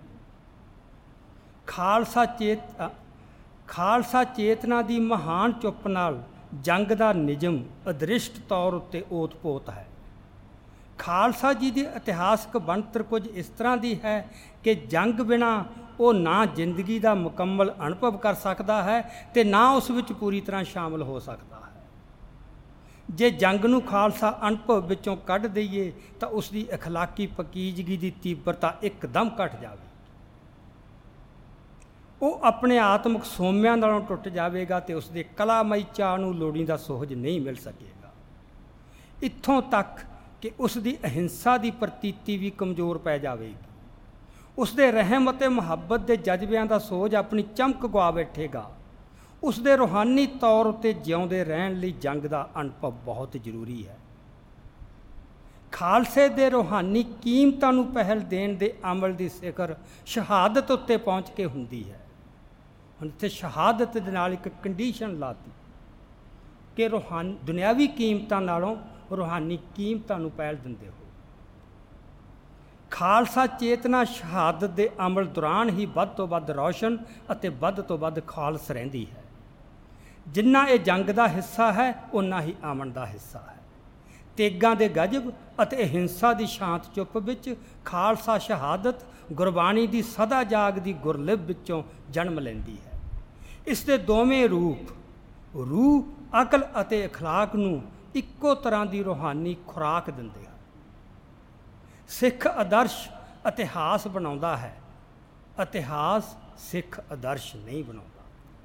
ਖਾਲਸਾ ਚੇਤ ਖਾਲਸਾ ਚੇਤਨਾ ਦੀ ਮਹਾਨ ਚੁੱਪ ਨਾਲ ਜੰਗ ਦਾ ਨਿਯਮ ਅਦ੍ਰਿਸ਼ਟ ਤੌਰ ਉੱਤੇ ਓਤ-ਪੋਤ ਹੈ। ਖਾਲਸਾ ਜੀ ਦੀ ਇਤਿਹਾਸਕ ਬਣਤਰ ਕੁਝ ਇਸ ਤਰ੍ਹਾਂ ਦੀ ਹੈ ਕਿ ਜੰਗ ਬਿਨਾਂ ਉਹ ਨਾ ਜ਼ਿੰਦਗੀ ਦਾ ਮੁਕੰਮਲ ਅਨੁਭਵ ਕਰ ਸਕਦਾ ਹੈ ਅਤੇ ਨਾ ਉਸ ਵਿੱਚ ਪੂਰੀ ਤਰ੍ਹਾਂ ਸ਼ਾਮਲ ਹੋ ਸਕਦਾ ਹੈ। ਜੇ ਜੰਗ ਨੂੰ ਖਾਲਸਾ ਅਨੁਭਵ ਵਿੱਚੋਂ ਕੱਢ ਦਈਏ ਤਾਂ ਉਸ ਦੀ ਅਖਲਾਕੀ ਪਕੀਜ਼ਗੀ ਦੀ ਤੀਬਰਤਾ ਇੱਕਦਮ ਘਟ ਜਾਵੇ। ਉਹ ਆਪਣੇ ਆਤਮਿਕ ਸੋਮਿਆਂ ਨਾਲੋਂ ਟੁੱਟ ਜਾਵੇਗਾ ਅਤੇ ਉਸ ਦੇ ਕਲਾਮਈ ਚਾਅ ਨੂੰ ਲੋੜੀਂਦਾ ਸੁਹਜ ਨਹੀਂ ਮਿਲ ਸਕੇਗਾ। ਇੱਥੋਂ ਤੱਕ ਕਿ ਉਸ ਦੀ ਅਹਿੰਸਾ ਦੀ ਪ੍ਰਤੀਤੀ ਵੀ ਕਮਜ਼ੋਰ ਪੈ ਜਾਵੇਗੀ। ਉਸ ਦੇ ਰਹਿਮ ਅਤੇ ਮੁਹੱਬਤ ਦੇ ਜਜ਼ਬਿਆਂ ਦਾ ਸੋਝ ਆਪਣੀ ਚਮਕ ਗਵਾ ਬੈਠੇਗਾ। ਉਸ ਦੇ ਰੂਹਾਨੀ ਤੌਰ ਉੱਤੇ ਜਿਉਂਦੇ ਰਹਿਣ ਲਈ ਜੰਗ ਦਾ ਅਨੁਭਵ ਬਹੁਤ ਜ਼ਰੂਰੀ ਹੈ। ਖਾਲਸੇ ਦੇ ਰੂਹਾਨੀ ਕੀਮਤਾਂ ਨੂੰ ਪਹਿਲ ਦੇਣ ਦੇ ਅਮਲ ਦੀ ਸਿਖਰ ਸ਼ਹਾਦਤ ਉੱਤੇ ਪਹੁੰਚ ਕੇ ਹੁੰਦੀ ਹੈ। ਹੁਣ ਇੱਥੇ ਸ਼ਹਾਦਤ ਦੇ ਨਾਲ ਇੱਕ ਕੰਡੀਸ਼ਨ ਲਾਤੀ ਕਿ ਰੂਹਾਨੀ ਦੁਨਿਆਵੀ ਕੀਮਤਾਂ ਨਾਲੋਂ ਰੂਹਾਨੀ ਕੀਮਤਾਂ ਨੂੰ ਪਹਿਲ ਦਿੰਦੇ ਹੋ। ਖਾਲਸਾ ਚੇਤਨਾ ਸ਼ਹਾਦਤ ਦੇ ਅਮਲ ਦੌਰਾਨ ਹੀ ਵੱਧ ਤੋਂ ਵੱਧ ਰੌਸ਼ਨ ਅਤੇ ਵੱਧ ਤੋਂ ਵੱਧ ਖਾਲਸ ਰਹਿੰਦੀ ਹੈ। ਜਿੰਨਾ ਇਹ ਜੰਗ ਦਾ ਹਿੱਸਾ ਹੈ ਓਨਾ ਹੀ ਅਮਨ ਦਾ ਹਿੱਸਾ ਹੈ। ਤੇਗਾਂ ਦੇ ਗਜਬ ਅਤੇ ਅਹਿੰਸਾ ਦੀ ਸ਼ਾਂਤ ਚੁੱਪ ਵਿੱਚ ਖਾਲਸਾ ਸ਼ਹਾਦਤ ਗੁਰਬਾਣੀ ਦੀ ਸਦਾ ਜਾਗਦੀ ਗੁਰਲਿਬ ਵਿੱਚੋਂ ਜਨਮ ਲੈਂਦੀ ਹੈ। ਇਸ ਦੇ ਦੋਵੇਂ ਰੂਪ ਰੂਹ, ਅਕਲ ਅਤੇ ਅਖਲਾਕ ਨੂੰ ਇੱਕੋ ਤਰ੍ਹਾਂ ਦੀ ਰੂਹਾਨੀ ਖੁਰਾਕ ਦਿੰਦੇ ਹਨ। ਸਿੱਖ ਆਦਰਸ਼ ਇਤਿਹਾਸ ਬਣਾਉਂਦਾ ਹੈ, ਇਤਿਹਾਸ ਸਿੱਖ ਆਦਰਸ਼ ਨਹੀਂ ਬਣਾਉਂਦਾ।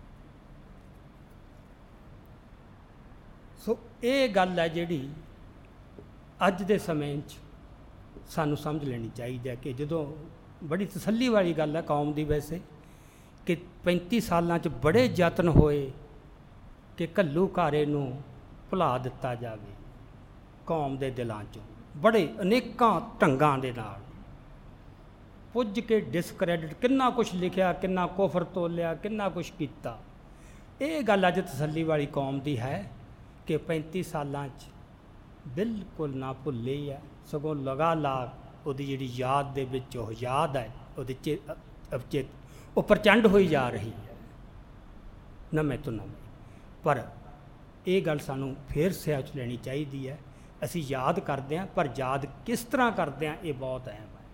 ਸੋ ਇਹ ਗੱਲ ਹੈ ਜਿਹੜੀ ਅੱਜ ਦੇ ਸਮੇਂ 'ਚ ਸਾਨੂੰ ਸਮਝ ਲੈਣੀ ਚਾਹੀਦੀ ਹੈ ਕਿ ਜਦੋਂ ਬੜੀ ਤਸੱਲੀ ਵਾਲੀ ਗੱਲ ਹੈ ਕੌਮ ਦੀ ਵੈਸੇ ਕਿ ਪੈਂਤੀ ਸਾਲਾਂ 'ਚ ਬੜੇ ਯਤਨ ਹੋਏ ਕਿ ਘੱਲੂਘਾਰੇ ਨੂੰ ਭੁਲਾ ਦਿੱਤਾ ਜਾਵੇ ਕੌਮ ਦੇ ਦਿਲਾਂ 'ਚੋਂ। ਬੜੇ ਅਨੇਕਾਂ ਢੰਗਾਂ ਦੇ ਨਾਲ ਪੁੱਜ ਕੇ ਡਿਸਕ੍ਰੈਡਿਟ, ਕਿੰਨਾ ਕੁਛ ਲਿਖਿਆ, ਕਿੰਨਾ ਕੁਫਰ ਤੋਲਿਆ, ਕਿੰਨਾ ਕੁਛ ਕੀਤਾ। ਇਹ ਗੱਲ ਅੱਜ ਤਸੱਲੀ ਵਾਲੀ ਕੌਮ ਦੀ ਹੈ ਕਿ ਪੈਂਤੀ ਸਾਲਾਂ 'ਚ ਬਿਲਕੁਲ ਨਾ ਭੁੱਲੇ ਹੈ, ਸਗੋਂ ਲਗਾਤਾਰ ਉਹਦੀ ਜਿਹੜੀ ਯਾਦ ਦੇ ਵਿੱਚ ਉਹ ਯਾਦ ਹੈ, ਉਹਦੇ ਚੇ ਅਵਚੇਤ ਉਹ ਪ੍ਰਚੰਡ ਹੋਈ ਜਾ ਰਹੀ ਹੈ ਨਵੇਂ ਤੋਂ ਨਵੇਂ। ਪਰ ਇਹ ਗੱਲ ਸਾਨੂੰ ਫੇਰ ਸਿਆਹ 'ਚ ਲੈਣੀ ਚਾਹੀਦੀ ਹੈ। ਅਸੀਂ ਯਾਦ ਕਰਦੇ ਹਾਂ, ਪਰ ਯਾਦ ਕਿਸ ਤਰ੍ਹਾਂ ਕਰਦੇ ਹਾਂ ਇਹ ਬਹੁਤ ਅਹਿਮ ਹੈ।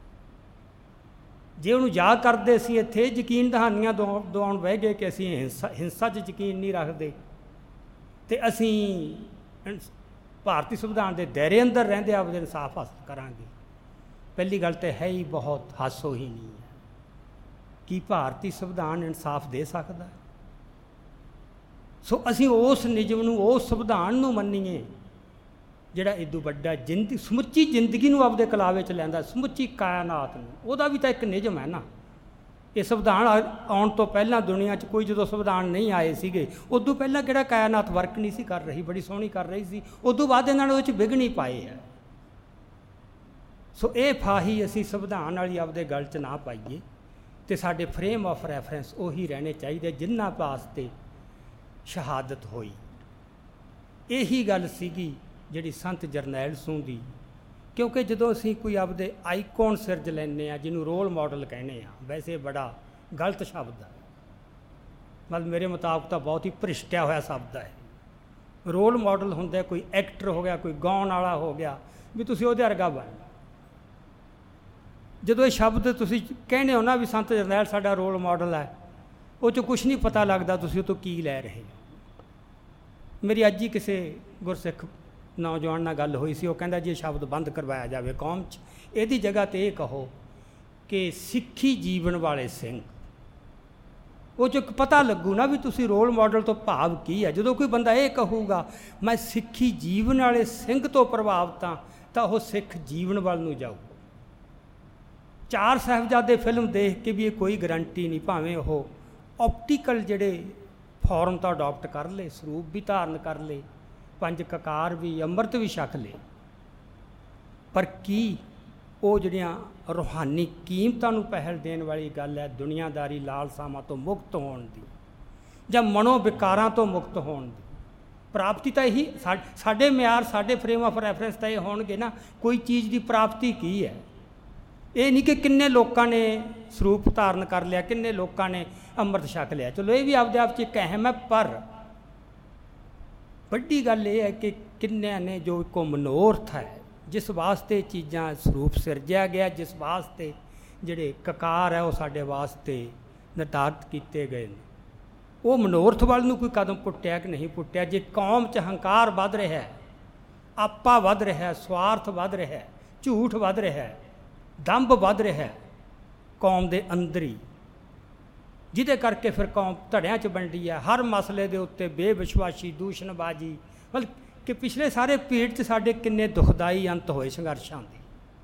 ਜੇ ਉਹਨੂੰ ਯਾਦ ਕਰਦੇ ਅਸੀਂ ਇੱਥੇ ਯਕੀਨ ਦਹਾਨੀਆਂ ਦੋ ਦਵਾਉਣ ਬਹਿ ਗਏ ਕਿ ਅਸੀਂ ਹਿੰਸਾ ਹਿੰਸਾ 'ਚ ਯਕੀਨ ਨਹੀਂ ਰੱਖਦੇ ਅਤੇ ਅਸੀਂ ਭਾਰਤੀ ਸੰਵਿਧਾਨ ਦੇ ਦਾਇਰੇ ਅੰਦਰ ਰਹਿੰਦੇ ਆਪਦੇ ਇਨਸਾਫ ਹਾਸਲ ਕਰਾਂਗੇ। ਪਹਿਲੀ ਗੱਲ ਤਾਂ ਹੈ ਹੀ ਬਹੁਤ ਹਾਸੋਹੀਣੀ ਹੈ ਕਿ ਭਾਰਤੀ ਸੰਵਿਧਾਨ ਇਨਸਾਫ ਦੇ ਸਕਦਾ। ਸੋ ਅਸੀਂ ਉਸ ਨਿਯਮ ਨੂੰ, ਉਸ ਸੰਵਿਧਾਨ ਨੂੰ ਮੰਨੀਏ ਜਿਹੜਾ ਇਦੋਂ ਵੱਡਾ ਜ਼ਿੰਦਗੀ ਸਮੁੱਚੀ ਜ਼ਿੰਦਗੀ ਨੂੰ ਆਪਦੇ ਕਲਾਵੇ 'ਚ ਲੈਂਦਾ, ਸਮੁੱਚੀ ਕਾਇਨਾਤ ਨੂੰ। ਉਹਦਾ ਵੀ ਤਾਂ ਇੱਕ ਨਿਯਮ ਹੈ ਨਾ। ਇਹ ਸੰਵਿਧਾਨ ਆਉਣ ਤੋਂ ਪਹਿਲਾਂ ਦੁਨੀਆ 'ਚ ਕੋਈ ਜਦੋਂ ਸੰਵਿਧਾਨ ਨਹੀਂ ਆਏ ਸੀਗੇ, ਉਦੋਂ ਪਹਿਲਾਂ ਕਿਹੜਾ ਕਾਇਨਾਤ ਵਰਕ ਨਹੀਂ ਸੀ ਕਰ ਰਹੀ, ਬੜੀ ਸੋਹਣੀ ਕਰ ਰਹੀ ਸੀ। ਉਦੋਂ ਬਾਅਦ ਇਹਨਾਂ ਨੇ ਉਹਦੇ 'ਚ ਵਿਘਨ ਹੀ ਪਾਏ ਹੈ। ਸੋ ਇਹ ਫਾਹੀ ਅਸੀਂ ਸੰਵਿਧਾਨ ਵਾਲੀ ਆਪਦੇ ਗਲ 'ਚ ਨਾ ਪਾਈਏ, ਅਤੇ ਸਾਡੇ ਫਰੇਮ ਆਫ ਰੈਫਰੈਂਸ ਉਹੀ ਰਹਿਣੇ ਚਾਹੀਦੇ ਜਿਨ੍ਹਾਂ ਵਾਸਤੇ ਸ਼ਹਾਦਤ ਹੋਈ। ਇਹੀ ਗੱਲ ਸੀਗੀ ਜਿਹੜੀ ਸੰਤ ਜਰਨੈਲ ਸਿੰਘ ਦੀ, ਕਿਉਂਕਿ ਜਦੋਂ ਅਸੀਂ ਕੋਈ ਆਪਦੇ ਆਈਕੋਨ ਸਿਰਜ ਲੈਂਦੇ ਹਾਂ, ਜਿਹਨੂੰ ਰੋਲ ਮਾਡਲ ਕਹਿੰਦੇ ਹਾਂ, ਵੈਸੇ ਬੜਾ ਗਲਤ ਸ਼ਬਦ ਹੈ, ਮਤਲਬ ਮੇਰੇ ਮੁਤਾਬਕ ਤਾਂ ਬਹੁਤ ਹੀ ਭ੍ਰਿਸ਼ਟਿਆ ਹੋਇਆ ਸ਼ਬਦ ਹੈ। ਰੋਲ ਮਾਡਲ ਹੁੰਦਾ ਕੋਈ ਐਕਟਰ ਹੋ ਗਿਆ, ਕੋਈ ਗਾਉਣ ਵਾਲਾ ਹੋ ਗਿਆ, ਵੀ ਤੁਸੀਂ ਉਹਦੇ ਵਰਗਾ ਬਣ। ਜਦੋਂ ਇਹ ਸ਼ਬਦ ਤੁਸੀਂ ਕਹਿੰਦੇ ਹੋ ਨਾ ਵੀ ਸੰਤ ਜਰਨੈਲ ਸਾਡਾ ਰੋਲ ਮਾਡਲ ਹੈ, ਉਹ 'ਚੋਂ ਕੁਛ ਨਹੀਂ ਪਤਾ ਲੱਗਦਾ ਤੁਸੀਂ ਉਹ ਤੋਂ ਕੀ ਲੈ ਰਹੇ ਹੋ। ਮੇਰੀ ਅੱਜ ਹੀ ਕਿਸੇ ਗੁਰਸਿੱਖ ਨੌਜਵਾਨ ਨਾਲ ਗੱਲ ਹੋਈ ਸੀ, ਉਹ ਕਹਿੰਦਾ ਜੀ ਇਹ ਸ਼ਬਦ ਬੰਦ ਕਰਵਾਇਆ ਜਾਵੇ ਕੌਮ 'ਚ, ਇਹਦੀ ਜਗ੍ਹਾ 'ਤੇ ਇਹ ਕਹੋ ਕਿ ਸਿੱਖੀ ਜੀਵਨ ਵਾਲੇ ਸਿੰਘ। ਉਹ 'ਚੋਂ ਇੱਕ ਪਤਾ ਲੱਗੂ ਨਾ ਵੀ ਤੁਸੀਂ ਰੋਲ ਮਾਡਲ ਤੋਂ ਭਾਵ ਕੀ ਹੈ। ਜਦੋਂ ਕੋਈ ਬੰਦਾ ਇਹ ਕਹੂਗਾ ਮੈਂ ਸਿੱਖੀ ਜੀਵਨ ਵਾਲੇ ਸਿੰਘ ਤੋਂ ਪ੍ਰਭਾਵਿਤ ਹਾਂ, ਤਾਂ ਉਹ ਸਿੱਖ ਜੀਵਨ ਵੱਲ ਨੂੰ ਜਾਊ। ਚਾਰ ਸਾਹਿਬਜ਼ਾਦੇ ਫਿਲਮ ਦੇਖ ਕੇ ਵੀ ਇਹ ਕੋਈ ਗਰੰਟੀ ਨਹੀਂ, ਭਾਵੇਂ ਉਹ ਆਪਟੀਕਲ ਜਿਹੜੇ ਫੋਰਮ ਤਾਂ ਅਡੋਪਟ ਕਰ ਲਏ, ਸਰੂਪ ਵੀ ਧਾਰਨ ਕਰ ਲਏ, ਪੰਜ ਕਕਾਰ ਵੀ, ਅੰਮ੍ਰਿਤ ਵੀ ਛਕ ਲਏ, ਪਰ ਕੀ ਉਹ ਜਿਹੜੀਆਂ ਰੂਹਾਨੀ ਕੀਮਤਾਂ ਨੂੰ ਪਹਿਲ ਦੇਣ ਵਾਲੀ ਗੱਲ ਹੈ, ਦੁਨੀਆਦਾਰੀ ਲਾਲਸਾਵਾਂ ਤੋਂ ਮੁਕਤ ਹੋਣ ਦੀ ਜਾਂ ਮਨੋ ਵਿਕਾਰਾਂ ਤੋਂ ਮੁਕਤ ਹੋਣ ਦੀ ਪ੍ਰਾਪਤੀ, ਤਾਂ ਇਹੀ ਸਾਡੇ ਮਿਆਰ, ਸਾਡੇ ਫਰੇਮ ਆਫ ਰੈਫਰੈਂਸ ਤਾਂ ਇਹ ਹੋਣਗੇ ਨਾ। ਕੋਈ ਚੀਜ਼ ਦੀ ਪ੍ਰਾਪਤੀ ਕੀ ਹੈ, ਇਹ ਨਹੀਂ ਕਿ ਕਿੰਨੇ ਲੋਕਾਂ ਨੇ ਸਰੂਪ ਧਾਰਨ ਕਰ ਲਿਆ, ਕਿੰਨੇ ਲੋਕਾਂ ਨੇ ਅੰਮ੍ਰਿਤ ਛਕ ਲਿਆ। ਚਲੋ ਇਹ ਵੀ ਆਪਦੇ ਆਪ 'ਚ ਇੱਕ ਅਹਿਮ ਹੈ, ਪਰ ਵੱਡੀ ਗੱਲ ਇਹ ਹੈ ਕਿ ਕਿੰਨਿਆਂ ਨੇ ਜੋ ਇੱਕੋ ਮਨੋਰਥ ਹੈ, ਜਿਸ ਵਾਸਤੇ ਚੀਜ਼ਾਂ ਸਰੂਪ ਸਿਰਜਿਆ ਗਿਆ, ਜਿਸ ਵਾਸਤੇ ਜਿਹੜੇ ਕਕਾਰ ਹੈ ਉਹ ਸਾਡੇ ਵਾਸਤੇ ਨਿਰਧਾਰਿਤ ਕੀਤੇ ਗਏ ਨੇ, ਉਹ ਮਨੋਰਥ ਵੱਲ ਨੂੰ ਕੋਈ ਕਦਮ ਪੁੱਟਿਆ ਕਿ ਨਹੀਂ ਪੁੱਟਿਆ। ਜੇ ਕੌਮ 'ਚ ਹੰਕਾਰ ਵੱਧ ਰਿਹਾ, ਆਪਾ ਵੱਧ ਰਿਹਾ, ਸਵਾਰਥ ਵੱਧ ਰਿਹਾ, ਝੂਠ ਵੱਧ ਰਿਹਾ, ਦੰਭ ਵੱਧ ਰਿਹਾ ਕੌਮ ਦੇ ਅੰਦਰ ਹੀ, ਜਿਹਦੇ ਕਰਕੇ ਫਿਰ ਕੌਮ ਧੜਿਆਂ 'ਚ ਵੰਡੀ ਹੈ। ਹਰ ਮਸਲੇ ਦੇ ਉੱਤੇ ਬੇਵਿਸ਼ਵਾਸੀ, ਦੂਸ਼ਣਬਾਜ਼ੀ, ਮਤਲਬ ਕਿ ਪਿਛਲੇ ਸਾਰੇ ਪੀੜ 'ਚ ਸਾਡੇ ਕਿੰਨੇ ਦੁਖਦਾਈ ਅੰਤ ਹੋਏ ਸੰਘਰਸ਼ਾਂ ਦੇ,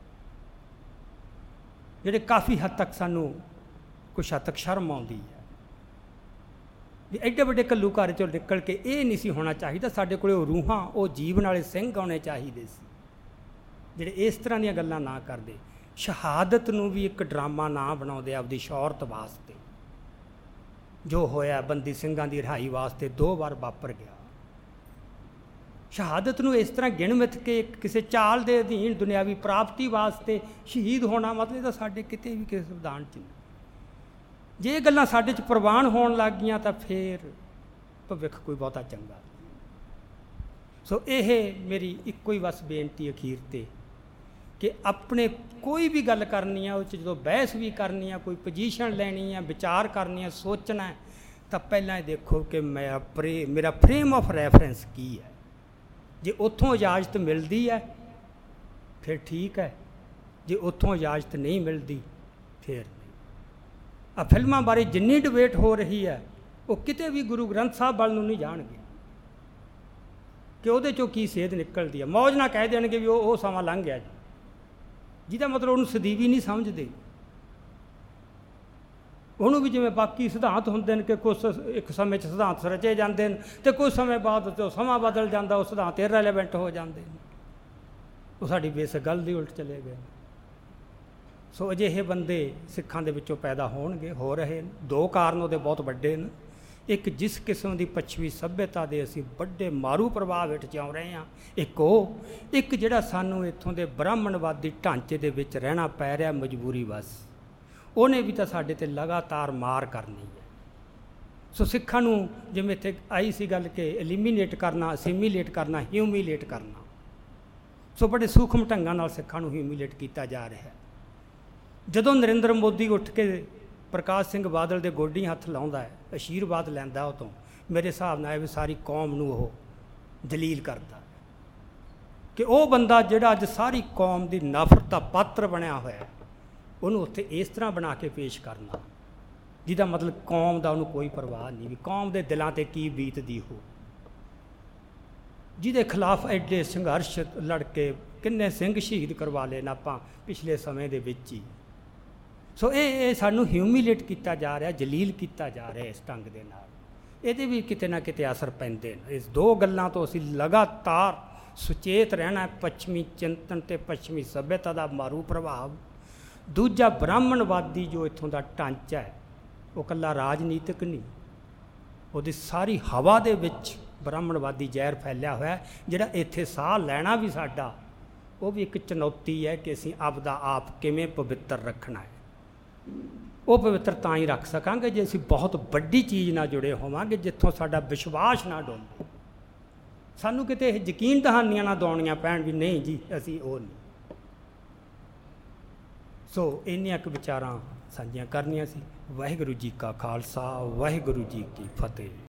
ਜਿਹੜੇ ਕਾਫੀ ਹੱਦ ਤੱਕ ਸਾਨੂੰ ਕੁਛ ਹੱਦ ਤੱਕ ਸ਼ਰਮ ਆਉਂਦੀ ਹੈ ਵੀ ਐਡੇ ਵੱਡੇ ਘੱਲੂਘਾਰੇ 'ਚੋਂ ਨਿਕਲ ਕੇ ਇਹ ਨਹੀਂ ਸੀ ਹੋਣਾ ਚਾਹੀਦਾ। ਸਾਡੇ ਕੋਲ ਉਹ ਰੂਹਾਂ, ਉਹ ਜੀਵਨ ਵਾਲੇ ਸਿੰਘ ਆਉਣੇ ਚਾਹੀਦੇ ਸੀ ਜਿਹੜੇ ਇਸ ਤਰ੍ਹਾਂ ਦੀਆਂ ਗੱਲਾਂ ਨਾ ਕਰਦੇ। ਸ਼ਹਾਦਤ ਨੂੰ ਵੀ ਇੱਕ ਡਰਾਮਾ ਨਾ ਬਣਾਉਂਦੇ ਆਪਦੀ ਸ਼ੌਹਰਤ ਵਾਸਤੇ। ਜੋ ਹੋਇਆ ਬੰਦੀ ਸਿੰਘਾਂ ਦੀ ਰਿਹਾਈ ਵਾਸਤੇ ਦੋ ਵਾਰ ਵਾਪਰ ਗਿਆ। ਸ਼ਹਾਦਤ ਨੂੰ ਇਸ ਤਰ੍ਹਾਂ ਗਿਣ ਮਿਥ ਕੇ ਕਿਸੇ ਚਾਲ ਦੇ ਅਧੀਨ ਦੁਨਿਆਵੀ ਪ੍ਰਾਪਤੀ ਵਾਸਤੇ ਸ਼ਹੀਦ ਹੋਣਾ, ਮਤਲਬ ਤਾਂ ਸਾਡੇ ਕਿਤੇ ਵੀ ਕਿਸੇ ਸੰਵਿਧਾਨ 'ਚ ਨਹੀਂ। ਜੇ ਇਹ ਗੱਲਾਂ ਸਾਡੇ 'ਚ ਪ੍ਰਵਾਨ ਹੋਣ ਲੱਗ ਗਈਆਂ ਤਾਂ ਫਿਰ ਭਵਿੱਖ ਕੋਈ ਬਹੁਤਾ ਚੰਗਾ। ਸੋ ਇਹ ਮੇਰੀ ਇੱਕੋ ਹੀ ਬਸ ਬੇਨਤੀ ਅਖੀਰ 'ਤੇ ਕਿ ਆਪਣੇ ਕੋਈ ਵੀ ਗੱਲ ਕਰਨੀ ਆ, ਉਹ 'ਚ ਜਦੋਂ ਬਹਿਸ ਵੀ ਕਰਨੀ ਆ, ਕੋਈ ਪੋਜੀਸ਼ਨ ਲੈਣੀ ਆ, ਵਿਚਾਰ ਕਰਨੀ ਆ, ਸੋਚਣਾ ਹੈ, ਤਾਂ ਪਹਿਲਾਂ ਇਹ ਦੇਖੋ ਕਿ ਮੇਰਾ ਪ੍ਰੇ ਮੇਰਾ ਫਰੇਮ ਆਫ ਰੈਫਰੈਂਸ ਕੀ ਹੈ। ਜੇ ਉੱਥੋਂ ਇਜਾਜ਼ਤ ਮਿਲਦੀ ਹੈ ਫਿਰ ਠੀਕ ਹੈ, ਜੇ ਉੱਥੋਂ ਇਜਾਜ਼ਤ ਨਹੀਂ ਮਿਲਦੀ ਫਿਰ ਨਹੀਂ। ਆ ਫਿਲਮਾਂ ਬਾਰੇ ਜਿੰਨੀ ਡਿਬੇਟ ਹੋ ਰਹੀ ਹੈ, ਉਹ ਕਿਤੇ ਵੀ ਗੁਰੂ ਗ੍ਰੰਥ ਸਾਹਿਬ ਵੱਲ ਨੂੰ ਨਹੀਂ ਜਾਣਗੇ ਕਿ ਉਹਦੇ 'ਚੋਂ ਕੀ ਸੇਧ ਨਿਕਲਦੀ ਹੈ। ਮੌਜ ਨਾਲ ਕਹਿ ਦੇਣਗੇ ਵੀ ਉਹ ਉਹ ਸਮਾਂ ਲੰਘ ਗਿਆ ਜੀ, ਜਿਹਦਾ ਮਤਲਬ ਉਹਨੂੰ ਸਦੀਵੀ ਨਹੀਂ ਸਮਝਦੇ। ਉਹਨੂੰ ਵੀ ਜਿਵੇਂ ਬਾਕੀ ਸਿਧਾਂਤ ਹੁੰਦੇ ਨੇ ਕਿ ਕੁਛ ਇੱਕ ਸਮੇਂ 'ਚ ਸਿਧਾਂਤ ਰਚੇ ਜਾਂਦੇ ਨੇ ਅਤੇ ਕੁਝ ਸਮੇਂ ਬਾਅਦ ਉਹ ਸਮਾਂ ਬਦਲ ਜਾਂਦਾ, ਉਹ ਸਿਧਾਂਤ ਇਰਰੈਲੇਵੈਂਟ ਹੋ ਜਾਂਦੇ ਨੇ। ਉਹ ਸਾਡੀ ਬੇਸਿਕ ਗੱਲ ਦੀ ਉਲਟ ਚਲੇ ਗਏ। ਸੋ ਅਜਿਹੇ ਬੰਦੇ ਸਿੱਖਾਂ ਦੇ ਵਿੱਚੋਂ ਪੈਦਾ ਹੋਣਗੇ, ਹੋ ਰਹੇ ਨੇ। ਦੋ ਕਾਰਨ ਉਹਦੇ ਬਹੁਤ ਵੱਡੇ ਨੇ। ਇੱਕ, ਜਿਸ ਕਿਸਮ ਦੀ ਪੱਛਮੀ ਸੱਭਿਅਤਾ ਦੇ ਅਸੀਂ ਵੱਡੇ ਮਾਰੂ ਪ੍ਰਭਾਵ ਹੇਠ ਜਿਉਂ ਰਹੇ ਹਾਂ, ਇੱਕ ਉਹ, ਇੱਕ ਜਿਹੜਾ ਸਾਨੂੰ ਇੱਥੋਂ ਦੇ ਬ੍ਰਾਹਮਣਵਾਦੀ ਢਾਂਚੇ ਦੇ ਵਿੱਚ ਰਹਿਣਾ ਪੈ ਰਿਹਾ ਮਜਬੂਰੀ ਬਸ, ਉਹਨੇ ਵੀ ਤਾਂ ਸਾਡੇ 'ਤੇ ਲਗਾਤਾਰ ਮਾਰ ਕਰਨੀ ਹੈ। ਸੋ ਸਿੱਖਾਂ ਨੂੰ ਜਿਵੇਂ ਇੱਥੇ ਆਈ ਸੀ ਗੱਲ ਕਿ ਐਲੀਮੀਨੇਟ ਕਰਨਾ, ਅਸੀਮੀਲੇਟ ਕਰਨਾ, ਹਿਊਮੀਲੇਟ ਕਰਨਾ, ਸੋ ਬੜੇ ਸੂਖਮ ਢੰਗਾਂ ਨਾਲ ਸਿੱਖਾਂ ਨੂੰ ਹਿਊਮੀਲੇਟ ਕੀਤਾ ਜਾ ਰਿਹਾ। ਜਦੋਂ ਨਰਿੰਦਰ ਮੋਦੀ ਉੱਠ ਕੇ ਪ੍ਰਕਾਸ਼ ਸਿੰਘ ਬਾਦਲ ਦੇ ਗੋਡੀ ਹੱਥ ਲਾਉਂਦਾ ਹੈ, ਅਸ਼ੀਰਵਾਦ ਲੈਂਦਾ ਉਹ ਤੋਂ, ਮੇਰੇ ਹਿਸਾਬ ਨਾਲ ਇਹ ਵੀ ਸਾਰੀ ਕੌਮ ਨੂੰ ਉਹ ਜਲੀਲ ਕਰਦਾ ਕਿ ਉਹ ਬੰਦਾ ਜਿਹੜਾ ਅੱਜ ਸਾਰੀ ਕੌਮ ਦੀ ਨਫ਼ਰਤ ਦਾ ਪਾਤਰ ਬਣਿਆ ਹੋਇਆ, ਉਹਨੂੰ ਉੱਥੇ ਇਸ ਤਰ੍ਹਾਂ ਬਣਾ ਕੇ ਪੇਸ਼ ਕਰਨਾ, ਜਿਹਦਾ ਮਤਲਬ ਕੌਮ ਦਾ ਉਹਨੂੰ ਕੋਈ ਪਰਵਾਹ ਨਹੀਂ ਵੀ ਕੌਮ ਦੇ ਦਿਲਾਂ 'ਤੇ ਕੀ ਬੀਤਦੀ ਹੋ, ਜਿਹਦੇ ਖਿਲਾਫ ਐਡੇ ਸੰਘਰਸ਼ ਲੜ ਕੇ ਕਿੰਨੇ ਸਿੰਘ ਸ਼ਹੀਦ ਕਰਵਾ ਲਏ ਨਾ ਆਪਾਂ ਪਿਛਲੇ ਸਮੇਂ ਦੇ ਵਿੱਚ ਹੀ। ਸੋ ਇਹ ਇਹ ਸਾਨੂੰ ਹਿਊਮੀਲੇਟ ਕੀਤਾ ਜਾ ਰਿਹਾ, ਜਲੀਲ ਕੀਤਾ ਜਾ ਰਿਹਾ ਇਸ ਢੰਗ ਦੇ ਨਾਲ। ਇਹਦੇ ਵੀ ਕਿਤੇ ਨਾ ਕਿਤੇ ਅਸਰ ਪੈਂਦੇ ਨੇ। ਇਸ ਦੋ ਗੱਲਾਂ ਤੋਂ ਅਸੀਂ ਲਗਾਤਾਰ ਸੁਚੇਤ ਰਹਿਣਾ। ਪੱਛਮੀ ਚਿੰਤਨ ਅਤੇ ਪੱਛਮੀ ਸੱਭਿਅਤਾ ਦਾ ਮਾਰੂ ਪ੍ਰਭਾਵ। ਦੂਜਾ ਬ੍ਰਾਹਮਣਵਾਦੀ ਜੋ ਇੱਥੋਂ ਦਾ ਢਾਂਚਾ ਹੈ ਉਹ ਇਕੱਲਾ ਰਾਜਨੀਤਿਕ ਨਹੀਂ, ਉਹਦੀ ਸਾਰੀ ਹਵਾ ਦੇ ਵਿੱਚ ਬ੍ਰਾਹਮਣਵਾਦੀ ਜ਼ਹਿਰ ਫੈਲਿਆ ਹੋਇਆ, ਜਿਹੜਾ ਇੱਥੇ ਸਾਹ ਲੈਣਾ ਵੀ ਸਾਡਾ ਉਹ ਵੀ ਇੱਕ ਚੁਣੌਤੀ ਹੈ ਕਿ ਅਸੀਂ ਆਪਦਾ ਆਪ ਕਿਵੇਂ ਪਵਿੱਤਰ ਰੱਖਣਾ ਹੈ। ਉਹ ਪਵਿੱਤਰ ਤਾਂ ਹੀ ਰੱਖ ਸਕਾਂਗੇ ਜੇ ਅਸੀਂ ਬਹੁਤ ਵੱਡੀ ਚੀਜ਼ ਨਾਲ ਜੁੜੇ ਹੋਵਾਂਗੇ, ਜਿੱਥੋਂ ਸਾਡਾ ਵਿਸ਼ਵਾਸ ਨਾ ਡੋਲੇ। ਸਾਨੂੰ ਕਿਤੇ ਇਹ ਯਕੀਨ ਦਹਾਨੀਆਂ ਨਾ ਦੌੜਨੀਆਂ ਪੈਣ ਵੀ ਨਹੀਂ ਜੀ ਅਸੀਂ ਉਹ ਨਹੀਂ। ਸੋ ਇੰਨੀਆਂ ਕੁ ਵਿਚਾਰਾਂ ਸਾਂਝੀਆਂ ਕਰਨੀਆਂ ਸੀ। ਵਾਹਿਗੁਰੂ ਜੀ ਕਾ ਖਾਲਸਾ, ਵਾਹਿਗੁਰੂ ਜੀ ਕੀ ਫਤਿਹ।